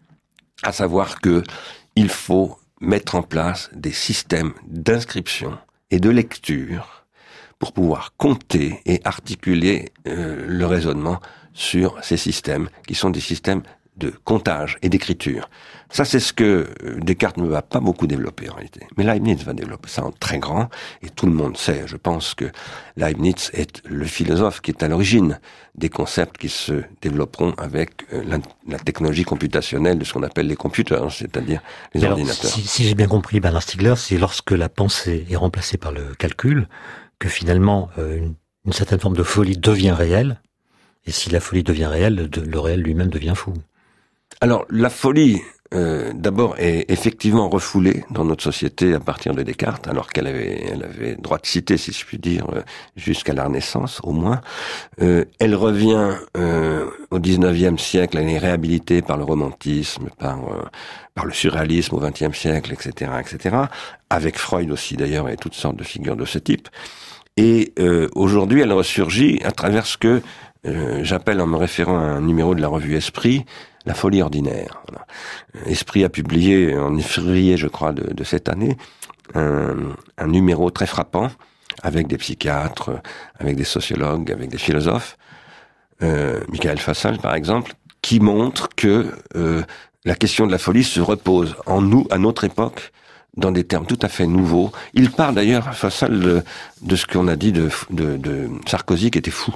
À savoir que il faut mettre en place des systèmes d'inscription et de lecture pour pouvoir compter et articuler euh, le raisonnement sur ces systèmes, qui sont des systèmes de comptage et d'écriture. Ça, c'est ce que Descartes ne va pas beaucoup développer, en réalité. Mais Leibniz va développer ça en très grand, et tout le monde sait, je pense, que Leibniz est le philosophe qui est à l'origine des concepts qui se développeront avec la, la technologie computationnelle de ce qu'on appelle les computers, c'est-à-dire les alors, ordinateurs. Si, si j'ai bien compris, Bernard Stiegler, c'est lorsque la pensée est remplacée par le calcul que finalement euh, une, une certaine forme de folie devient réelle, et si la folie devient réelle, de, le réel lui-même devient fou. Alors, la folie, euh, d'abord, est effectivement refoulée dans notre société à partir de Descartes, alors qu'elle avait, elle avait droit de citer, si je puis dire, euh, jusqu'à la Renaissance, au moins. Euh, elle revient euh, au dix-neuvième siècle, elle est réhabilitée par le romantisme, par euh, par le surréalisme au vingtième siècle, et cetera, et cetera. Avec Freud aussi, d'ailleurs, et toutes sortes de figures de ce type. Et euh, aujourd'hui, elle ressurgit à travers ce que euh, j'appelle, en me référant à un numéro de la revue Esprit, la folie ordinaire. Voilà. Esprit a publié en février, je crois, de, de cette année, un, un numéro très frappant avec des psychiatres, avec des sociologues, avec des philosophes, euh, Michael Fassal par exemple, qui montre que euh, la question de la folie se repose en nous, à notre époque, dans des termes tout à fait nouveaux. Il parle d'ailleurs, Fassal, de, de ce qu'on a dit de, de, de Sarkozy qui était fou.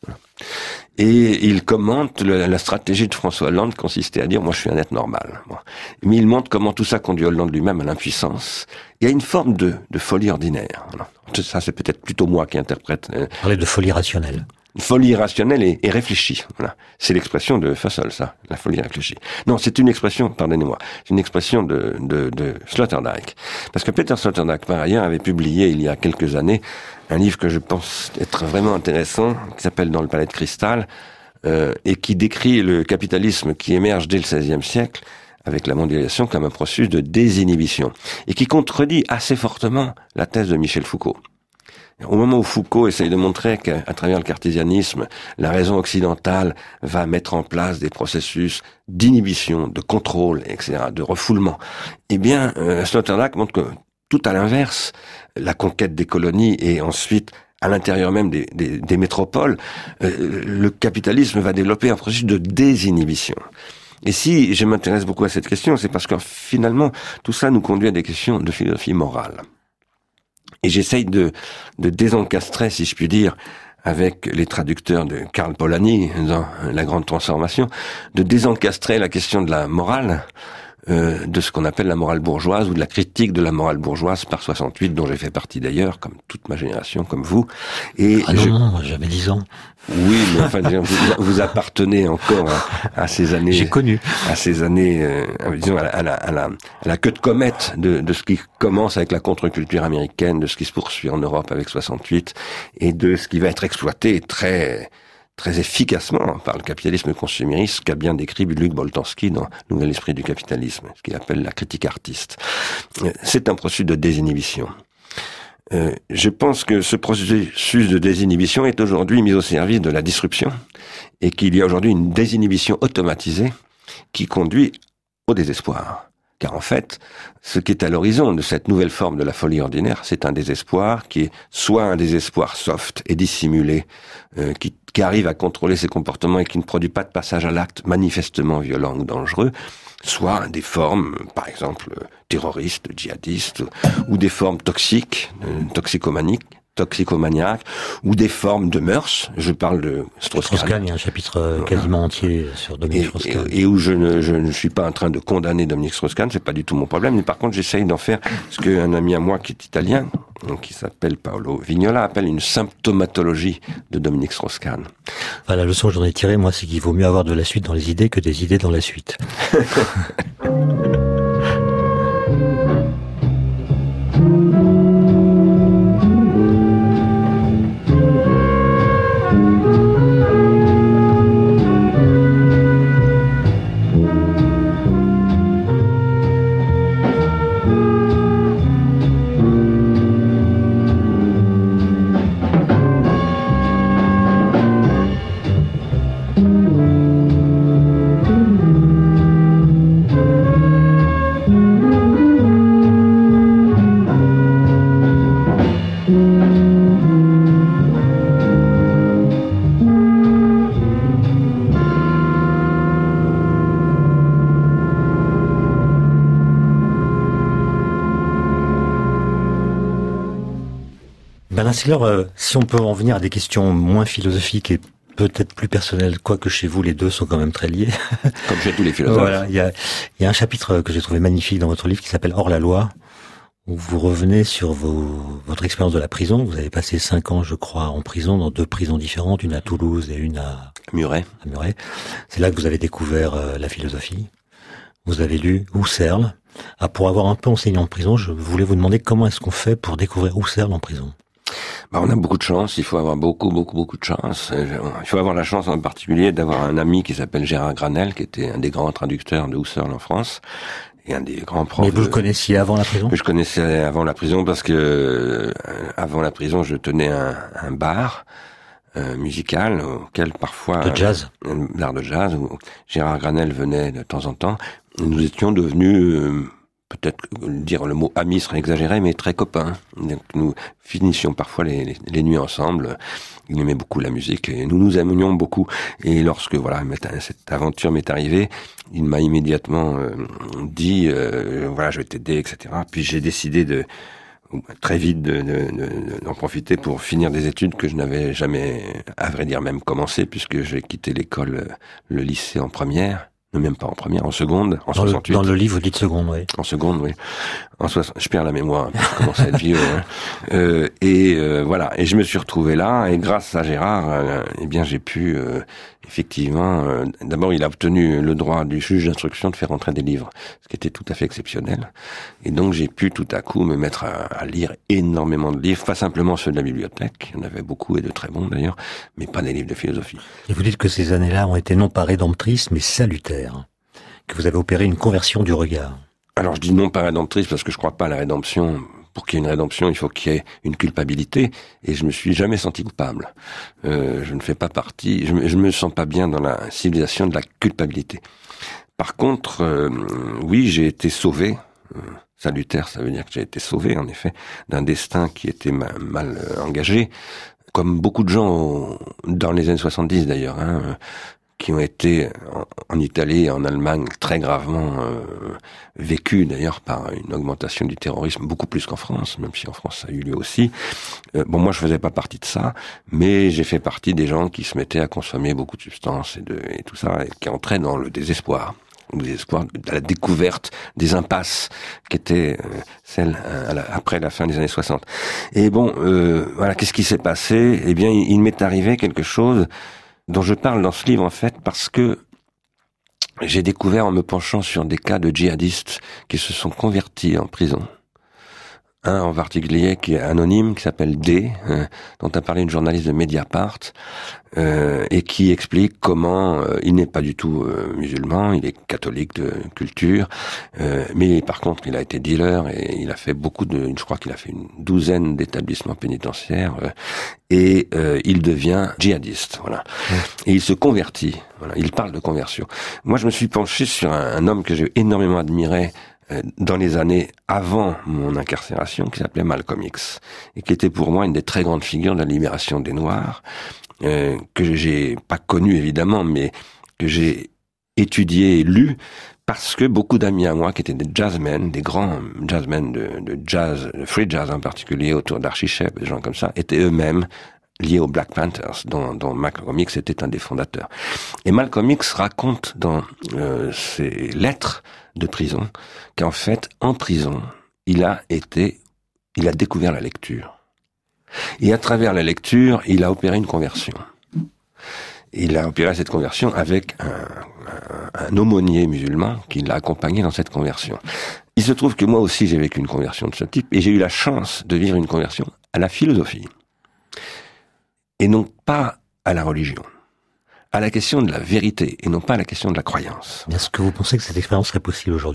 Et il commente le, la stratégie de François Hollande consistait à dire « moi je suis un être normal ». Mais il montre comment tout ça conduit Hollande lui-même à l'impuissance. Il y a une forme de, de folie ordinaire. Ça c'est peut-être plutôt moi qui interprète. Parler de folie rationnelle. Folie irrationnelle et, et réfléchie. Voilà. C'est l'expression de Fassel, ça, la folie réfléchie. Non, c'est une expression, pardonnez-moi, c'est une expression de, de, de Sloterdijk. Parce que Peter Sloterdijk, par ailleurs, avait publié il y a quelques années un livre que je pense être vraiment intéressant, qui s'appelle Dans le palais de cristal, euh, et qui décrit le capitalisme qui émerge dès le seizième siècle, avec la mondialisation, comme un processus de désinhibition. Et qui contredit assez fortement la thèse de Michel Foucault. Au moment où Foucault essaye de montrer qu'à travers le cartésianisme, la raison occidentale va mettre en place des processus d'inhibition, de contrôle, et cetera, de refoulement, eh bien, euh, Sloterdijk montre que tout à l'inverse, la conquête des colonies et ensuite à l'intérieur même des, des, des métropoles, euh, le capitalisme va développer un processus de désinhibition. Et si je m'intéresse beaucoup à cette question, c'est parce que finalement, tout ça nous conduit à des questions de philosophie morale. Et j'essaye de, de désencastrer, si je puis dire, avec les traducteurs de Karl Polanyi dans La Grande Transformation, de désencastrer la question de la morale, euh, de ce qu'on appelle la morale bourgeoise, ou de la critique de la morale bourgeoise par soixante-huit, dont j'ai fait partie d'ailleurs, comme toute ma génération, comme vous. Et ah non, je... non, j'avais dix ans. Oui, mais enfin, vous, vous appartenez encore à, à ces années. J'ai connu. À ces années, euh, disons, à la, à, la, à, la, à la queue de comète de, de ce qui commence avec la contre-culture américaine, de ce qui se poursuit en Europe avec soixante-huit, et de ce qui va être exploité très, très efficacement par le capitalisme consumériste, qu'a bien décrit Luc Boltanski dans Nouvel Esprit du capitalisme, ce qu'il appelle la critique artiste. C'est un processus de désinhibition. Euh, je pense que ce processus de désinhibition est aujourd'hui mis au service de la disruption et qu'il y a aujourd'hui une désinhibition automatisée qui conduit au désespoir. Car en fait, ce qui est à l'horizon de cette nouvelle forme de la folie ordinaire, c'est un désespoir qui est soit un désespoir soft et dissimulé, euh, qui, qui arrive à contrôler ses comportements et qui ne produit pas de passage à l'acte manifestement violent ou dangereux, soit des formes, par exemple, terroristes, djihadistes, ou des formes toxiques, toxicomaniques, toxicomaniaques, ou des formes de mœurs. Je parle de Strauss-Kahn. Strauss-Kahn, il y a un chapitre quasiment entier sur Dominique Strauss-Kahn. Et, et où je ne, je ne suis pas en train de condamner Dominique Strauss-Kahn, c'est pas du tout mon problème, mais par contre j'essaye d'en faire ce qu'un ami à moi qui est italien, qui s'appelle Paolo Vignola, appelle une symptomatologie de Dominique Strauss-Kahn. Enfin, la leçon que j'en ai tirée, moi, c'est qu'il vaut mieux avoir de la suite dans les idées que des idées dans la suite. Alors, euh, si on peut en venir à des questions moins philosophiques et peut-être plus personnelles, quoique chez vous, les deux sont quand même très liés. Comme chez tous les philosophes. Voilà, il y a, il y a un chapitre que j'ai trouvé magnifique dans votre livre qui s'appelle Hors la loi, où vous revenez sur vos, votre expérience de la prison. Vous avez passé cinq ans, je crois, en prison, dans deux prisons différentes, une à Toulouse et une à Muret. À Muret. C'est là que vous avez découvert euh, la philosophie. Vous avez lu Husserl. Ah, pour avoir un peu enseigné en prison, je voulais vous demander comment est-ce qu'on fait pour découvrir Husserl en prison. Bah, on a beaucoup de chance, il faut avoir beaucoup, beaucoup, beaucoup de chance. Il faut avoir la chance en particulier d'avoir un ami qui s'appelle Gérard Granel, qui était un des grands traducteurs de Husserl en France, et un des grands profs. Mais vous de... le connaissiez avant la prison? Je connaissais avant la prison parce que, euh, avant la prison, je tenais un, un bar euh, musical auquel parfois... De jazz. Un, un bar de jazz, où Gérard Granel venait de temps en temps. Nous étions devenus... Euh, peut-être dire le mot ami serait exagéré, mais très copains. Donc, nous finissions parfois les, les, les nuits ensemble. Il aimait beaucoup la musique et nous nous aimions beaucoup. Et lorsque voilà cette aventure m'est arrivée, il m'a immédiatement euh, dit euh, voilà, je vais t'aider, et cetera. Puis j'ai décidé de très vite de, de, de, d'en profiter pour finir des études que je n'avais jamais, à vrai dire, même commencé, puisque j'ai quitté l'école, le lycée en première. Même pas en première, en seconde, en dans soixante-huit. Le, dans le livre, vous dites seconde, oui. En seconde, oui. En soixante, je perds la mémoire, je commence à être vieux. Hein. Euh, et euh, voilà, et je me suis retrouvé là, et grâce à Gérard, euh, eh bien, j'ai pu euh, effectivement. Euh, d'abord, il a obtenu le droit du juge d'instruction de faire entrer des livres, ce qui était tout à fait exceptionnel. Et donc, j'ai pu tout à coup me mettre à, à lire énormément de livres, pas simplement ceux de la bibliothèque, il y en avait beaucoup et de très bons d'ailleurs, mais pas des livres de philosophie. Et vous dites que ces années-là ont été non pas rédemptrices, mais salutaires, que vous avez opéré une conversion du regard. Alors, je dis non pas rédemptrice parce que je crois pas à la rédemption. Pour qu'il y ait une rédemption, il faut qu'il y ait une culpabilité, et je me suis jamais senti coupable. Euh, je ne fais pas partie, je me, je me sens pas bien dans la civilisation de la culpabilité. Par contre, euh, oui, j'ai été sauvé. Euh, salutaire, ça veut dire que j'ai été sauvé, en effet, d'un destin qui était mal, mal engagé, comme beaucoup de gens dans les années soixante-dix d'ailleurs, hein, qui ont été en, en Italie et en Allemagne très gravement euh, vécus d'ailleurs par une augmentation du terrorisme, beaucoup plus qu'en France, même si en France ça a eu lieu aussi. Euh, bon, moi je faisais pas partie de ça, mais j'ai fait partie des gens qui se mettaient à consommer beaucoup de substances et, de, et tout ça, et qui entraient dans le désespoir. Le désespoir de la découverte des impasses qui étaient euh, celles à la, après la fin des années soixante. Et bon, euh, voilà, qu'est-ce qui s'est passé ? Eh bien, il, il m'est arrivé quelque chose dont je parle dans ce livre, en fait, parce que j'ai découvert en me penchant sur des cas de djihadistes qui se sont convertis en prison. Un en particulier qui est anonyme, qui s'appelle D, euh, dont a parlé une journaliste de Mediapart, euh, et qui explique comment euh, il n'est pas du tout euh, musulman, il est catholique de culture, euh, mais par contre il a été dealer et il a fait beaucoup de, je crois qu'il a fait une douzaine d'établissements pénitentiaires, euh, et euh, il devient djihadiste, voilà. Mmh. Et il se convertit, voilà. Il parle de conversion. Moi je me suis penché sur un, un homme que j'ai énormément admiré dans les années avant mon incarcération, qui s'appelait Malcolm X, et qui était pour moi une des très grandes figures de la libération des Noirs, euh, que j'ai pas connu évidemment, mais que j'ai étudié et lu, parce que beaucoup d'amis à moi, qui étaient des jazzmen, des grands jazzmen de, de jazz, de free jazz en particulier, autour d'Archie Shepp, des gens comme ça, étaient eux-mêmes liés aux Black Panthers, dont, dont Malcolm X était un des fondateurs. Et Malcolm X raconte dans euh, ses lettres de prison qu'en fait, en prison, il a été, il a découvert la lecture. Et à travers la lecture, il a opéré une conversion. Il a opéré cette conversion avec un, un, un aumônier musulman qui l'a accompagné dans cette conversion. Il se trouve que moi aussi, j'ai vécu une conversion de ce type, et j'ai eu la chance de vivre une conversion à la philosophie. Et non pas à la religion, à la question de la vérité, et non pas à la question de la croyance. Est-ce que vous pensez que cette expérience serait possible aujourd'hui ?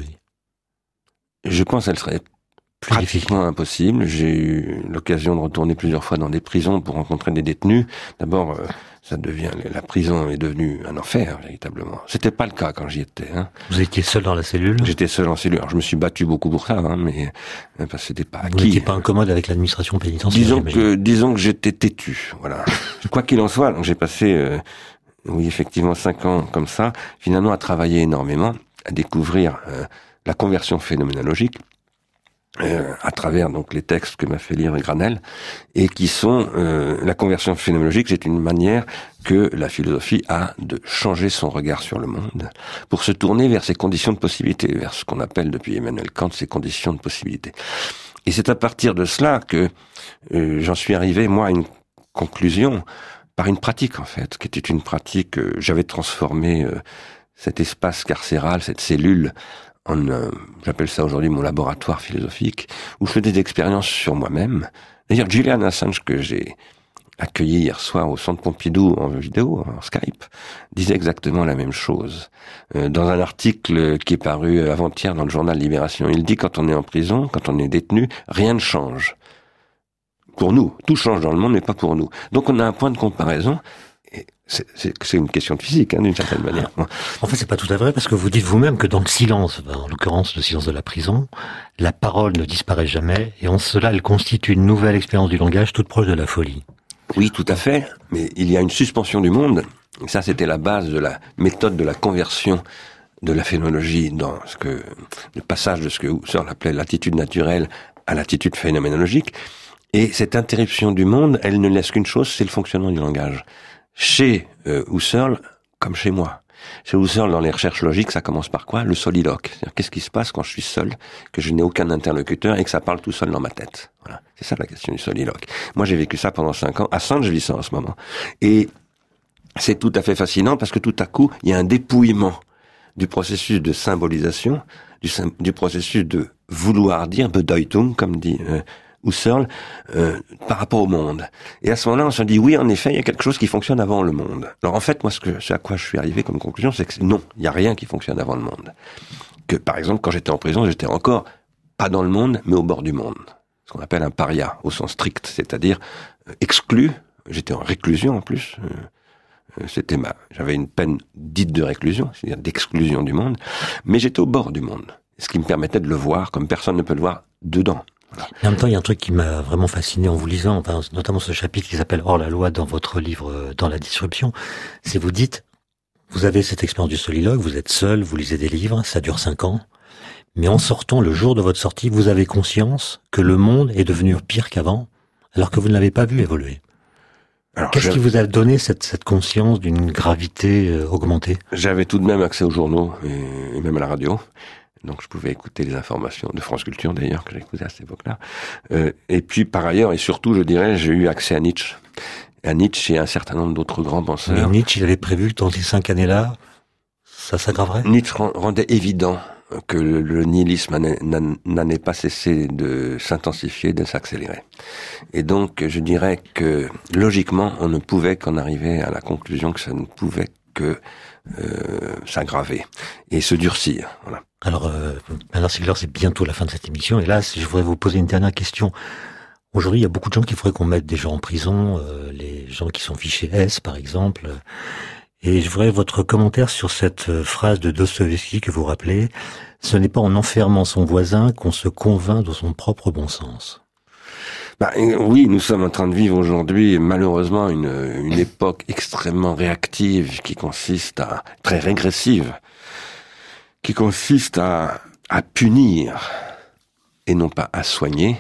Je pense qu'elle serait plus pratiquement impossible. J'ai eu l'occasion de retourner plusieurs fois dans des prisons pour rencontrer des détenus. D'abord, euh, ça devient, la prison est devenue un enfer, véritablement. C'était pas le cas quand j'y étais. Hein. Vous étiez seul dans la cellule ? J'étais seul en cellule. Alors, je me suis battu beaucoup pour ça, hein, mais parce que c'était pas acquis. Vous n'étiez pas incommode avec l'administration pénitentiaire ? Disons que, disons que j'étais têtu. Voilà. Quoi qu'il en soit, donc j'ai passé, euh, oui, effectivement, cinq ans comme ça, finalement, à travailler énormément, à découvrir euh, la conversion phénoménologique. Euh, à travers donc les textes que m'a fait lire Granel, et qui sont euh, la conversion phénoménologique, c'est une manière que la philosophie a de changer son regard sur le monde pour se tourner vers ses conditions de possibilité, vers ce qu'on appelle depuis Emmanuel Kant ses conditions de possibilité. Et c'est à partir de cela que euh, j'en suis arrivé moi à une conclusion par une pratique en fait, qui était une pratique. Euh, j'avais transformé euh, cet espace carcéral, cette cellule, en, euh, j'appelle ça aujourd'hui mon laboratoire philosophique, où je fais des expériences sur moi-même. D'ailleurs, Julian Assange, que j'ai accueilli hier soir au Centre Pompidou en vidéo, en Skype, disait exactement la même chose. Euh, dans un article qui est paru avant-hier dans le journal Libération, il dit quand on est en prison, quand on est détenu, rien ne change. Pour nous, tout change dans le monde, mais pas pour nous. Donc on a un point de comparaison. et c'est, c'est, c'est une question de physique, hein, d'une certaine manière. En fait, c'est pas tout à fait vrai, parce que vous dites vous-même que dans le silence, en l'occurrence le silence de la prison, la parole ne disparaît jamais, et en cela, elle constitue une nouvelle expérience du langage toute proche de la folie. Oui, tout à fait, mais il y a une suspension du monde. Ça, c'était la base de la méthode de la conversion de la phénoménologie dans ce que, le passage de ce que Husserl appelait l'attitude naturelle à l'attitude phénoménologique. Et cette interruption du monde, elle ne laisse qu'une chose, c'est le fonctionnement du langage. Chez euh, Husserl, comme chez moi. Chez Husserl, dans les recherches logiques, ça commence par quoi? Le soliloque. C'est-à-dire, qu'est-ce qui se passe quand je suis seul, que je n'ai aucun interlocuteur et que ça parle tout seul dans ma tête? Voilà. C'est ça la question du soliloque. Moi, j'ai vécu ça pendant cinq ans. À Sainte, je vis ça en ce moment. Et c'est tout à fait fascinant parce que tout à coup, il y a un dépouillement du processus de symbolisation, du, du processus de vouloir dire, Bedeutung, comme dit euh, Husserl, euh, par rapport au monde. Et à ce moment-là, on se dit, oui, en effet, il y a quelque chose qui fonctionne avant le monde. Alors en fait, moi, ce, que, ce à quoi je suis arrivé comme conclusion, c'est que non, il n'y a rien qui fonctionne avant le monde. Que, par exemple, quand j'étais en prison, j'étais encore pas dans le monde, mais au bord du monde. Ce qu'on appelle un paria, au sens strict, c'est-à-dire euh, exclu. J'étais en réclusion, en plus. Euh, c'était ma, j'avais une peine dite de réclusion, c'est-à-dire d'exclusion du monde. Mais j'étais au bord du monde. Ce qui me permettait de le voir comme personne ne peut le voir dedans. Voilà. Et en même temps, il y a un truc qui m'a vraiment fasciné en vous lisant, enfin, notamment ce chapitre qui s'appelle « Hors la loi » dans votre livre « Dans la disruption », c'est vous dites, vous avez cette expérience du soliloque, vous êtes seul, vous lisez des livres, ça dure cinq ans, mais en sortant, le jour de votre sortie, vous avez conscience que le monde est devenu pire qu'avant, alors que vous ne l'avez pas vu évoluer. Alors, Qu'est-ce je... qui vous a donné cette, cette conscience d'une gravité euh, augmentée? J'avais tout de même accès aux journaux et, et même à la radio. Donc je pouvais écouter les informations de France Culture d'ailleurs, que j'écoutais à cette époque-là. Euh, et puis par ailleurs, et surtout je dirais, j'ai eu accès à Nietzsche. À Nietzsche et à un certain nombre d'autres grands penseurs. Mais Nietzsche, il avait prévu que dans ces cinq années-là, ça s'aggraverait? Nietzsche rendait évident que le, le nihilisme n'en pas cessé de s'intensifier, de s'accélérer. Et donc je dirais que logiquement, on ne pouvait qu'en arriver à la conclusion que ça ne pouvait que euh, s'aggraver et se durcir. Voilà. Alors, euh, Bernard Stiegler, c'est bientôt la fin de cette émission. Et là, je voudrais vous poser une dernière question. Aujourd'hui, il y a beaucoup de gens qui feraient qu'on mette des gens en prison, euh, les gens qui sont fichés S, par exemple. Et je voudrais votre commentaire sur cette phrase de Dostoïevski que vous rappelez. Ce n'est pas en enfermant son voisin qu'on se convainc de son propre bon sens. Bah, oui, nous sommes en train de vivre aujourd'hui, malheureusement, une, une époque extrêmement réactive qui consiste à, très régressive, qui consiste à, à punir et non pas à soigner.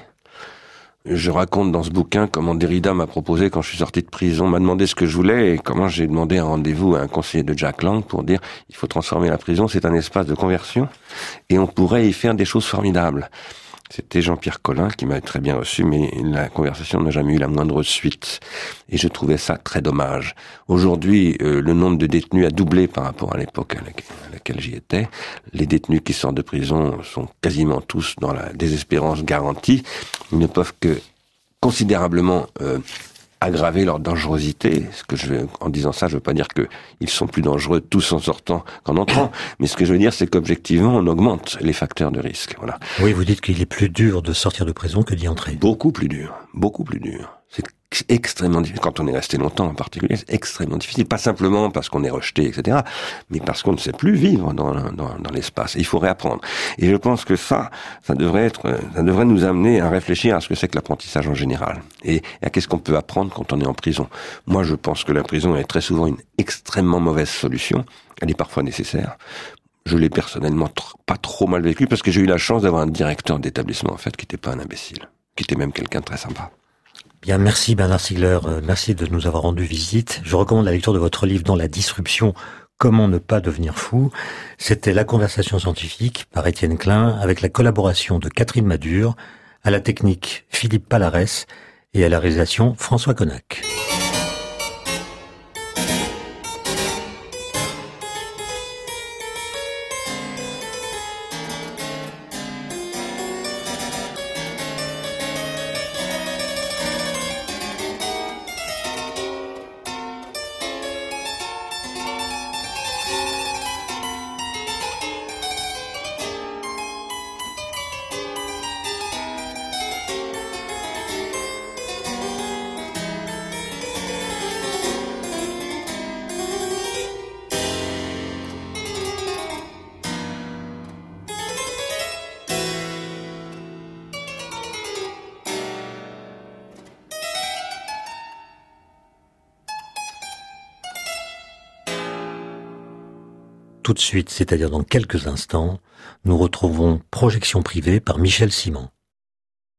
Je raconte dans ce bouquin comment Derrida m'a proposé, quand je suis sorti de prison, m'a demandé ce que je voulais et comment j'ai demandé un rendez-vous à un conseiller de Jack Lang pour dire il faut transformer la prison, c'est un espace de conversion et on pourrait y faire des choses formidables. C'était Jean-Pierre Collin qui m'avait très bien reçu, mais la conversation n'a jamais eu la moindre suite. Et je trouvais ça très dommage. Aujourd'hui, euh, le nombre de détenus a doublé par rapport à l'époque à laquelle, à laquelle j'y étais. Les détenus qui sortent de prison sont quasiment tous dans la désespérance garantie. Ils ne peuvent que considérablement euh, aggraver leur dangerosité. Ce que je, en disant ça, je veux pas dire que ils sont plus dangereux tous en sortant qu'en entrant, mais ce que je veux dire, c'est qu'objectivement, on augmente les facteurs de risque. Voilà. Oui, vous dites qu'il est plus dur de sortir de prison que d'y entrer. Beaucoup plus dur, beaucoup plus dur. C'est extrêmement difficile. Quand on est resté longtemps en particulier, c'est extrêmement difficile. Pas simplement parce qu'on est rejeté, et cetera, mais parce qu'on ne sait plus vivre dans, dans, dans l'espace. Il faut réapprendre. Et je pense que ça, ça devrait être, ça devrait nous amener à réfléchir à ce que c'est que l'apprentissage en général. Et à qu'est-ce qu'on peut apprendre quand on est en prison. Moi, je pense que la prison est très souvent une extrêmement mauvaise solution. Elle est parfois nécessaire. Je l'ai personnellement tr- pas trop mal vécu parce que j'ai eu la chance d'avoir un directeur d'établissement, en fait, qui n'était pas un imbécile. Qui était même quelqu'un de très sympa. Bien, merci Bernard Stiegler, euh, merci de nous avoir rendu visite. Je recommande la lecture de votre livre Dans la disruption, comment ne pas devenir fou. C'était La conversation scientifique par Étienne Klein avec la collaboration de Catherine Madure, à la technique Philippe Palarès et à la réalisation François Connac. tout de suite, c'est-à-dire dans quelques instants, nous retrouvons Projection privée par Michel Simon.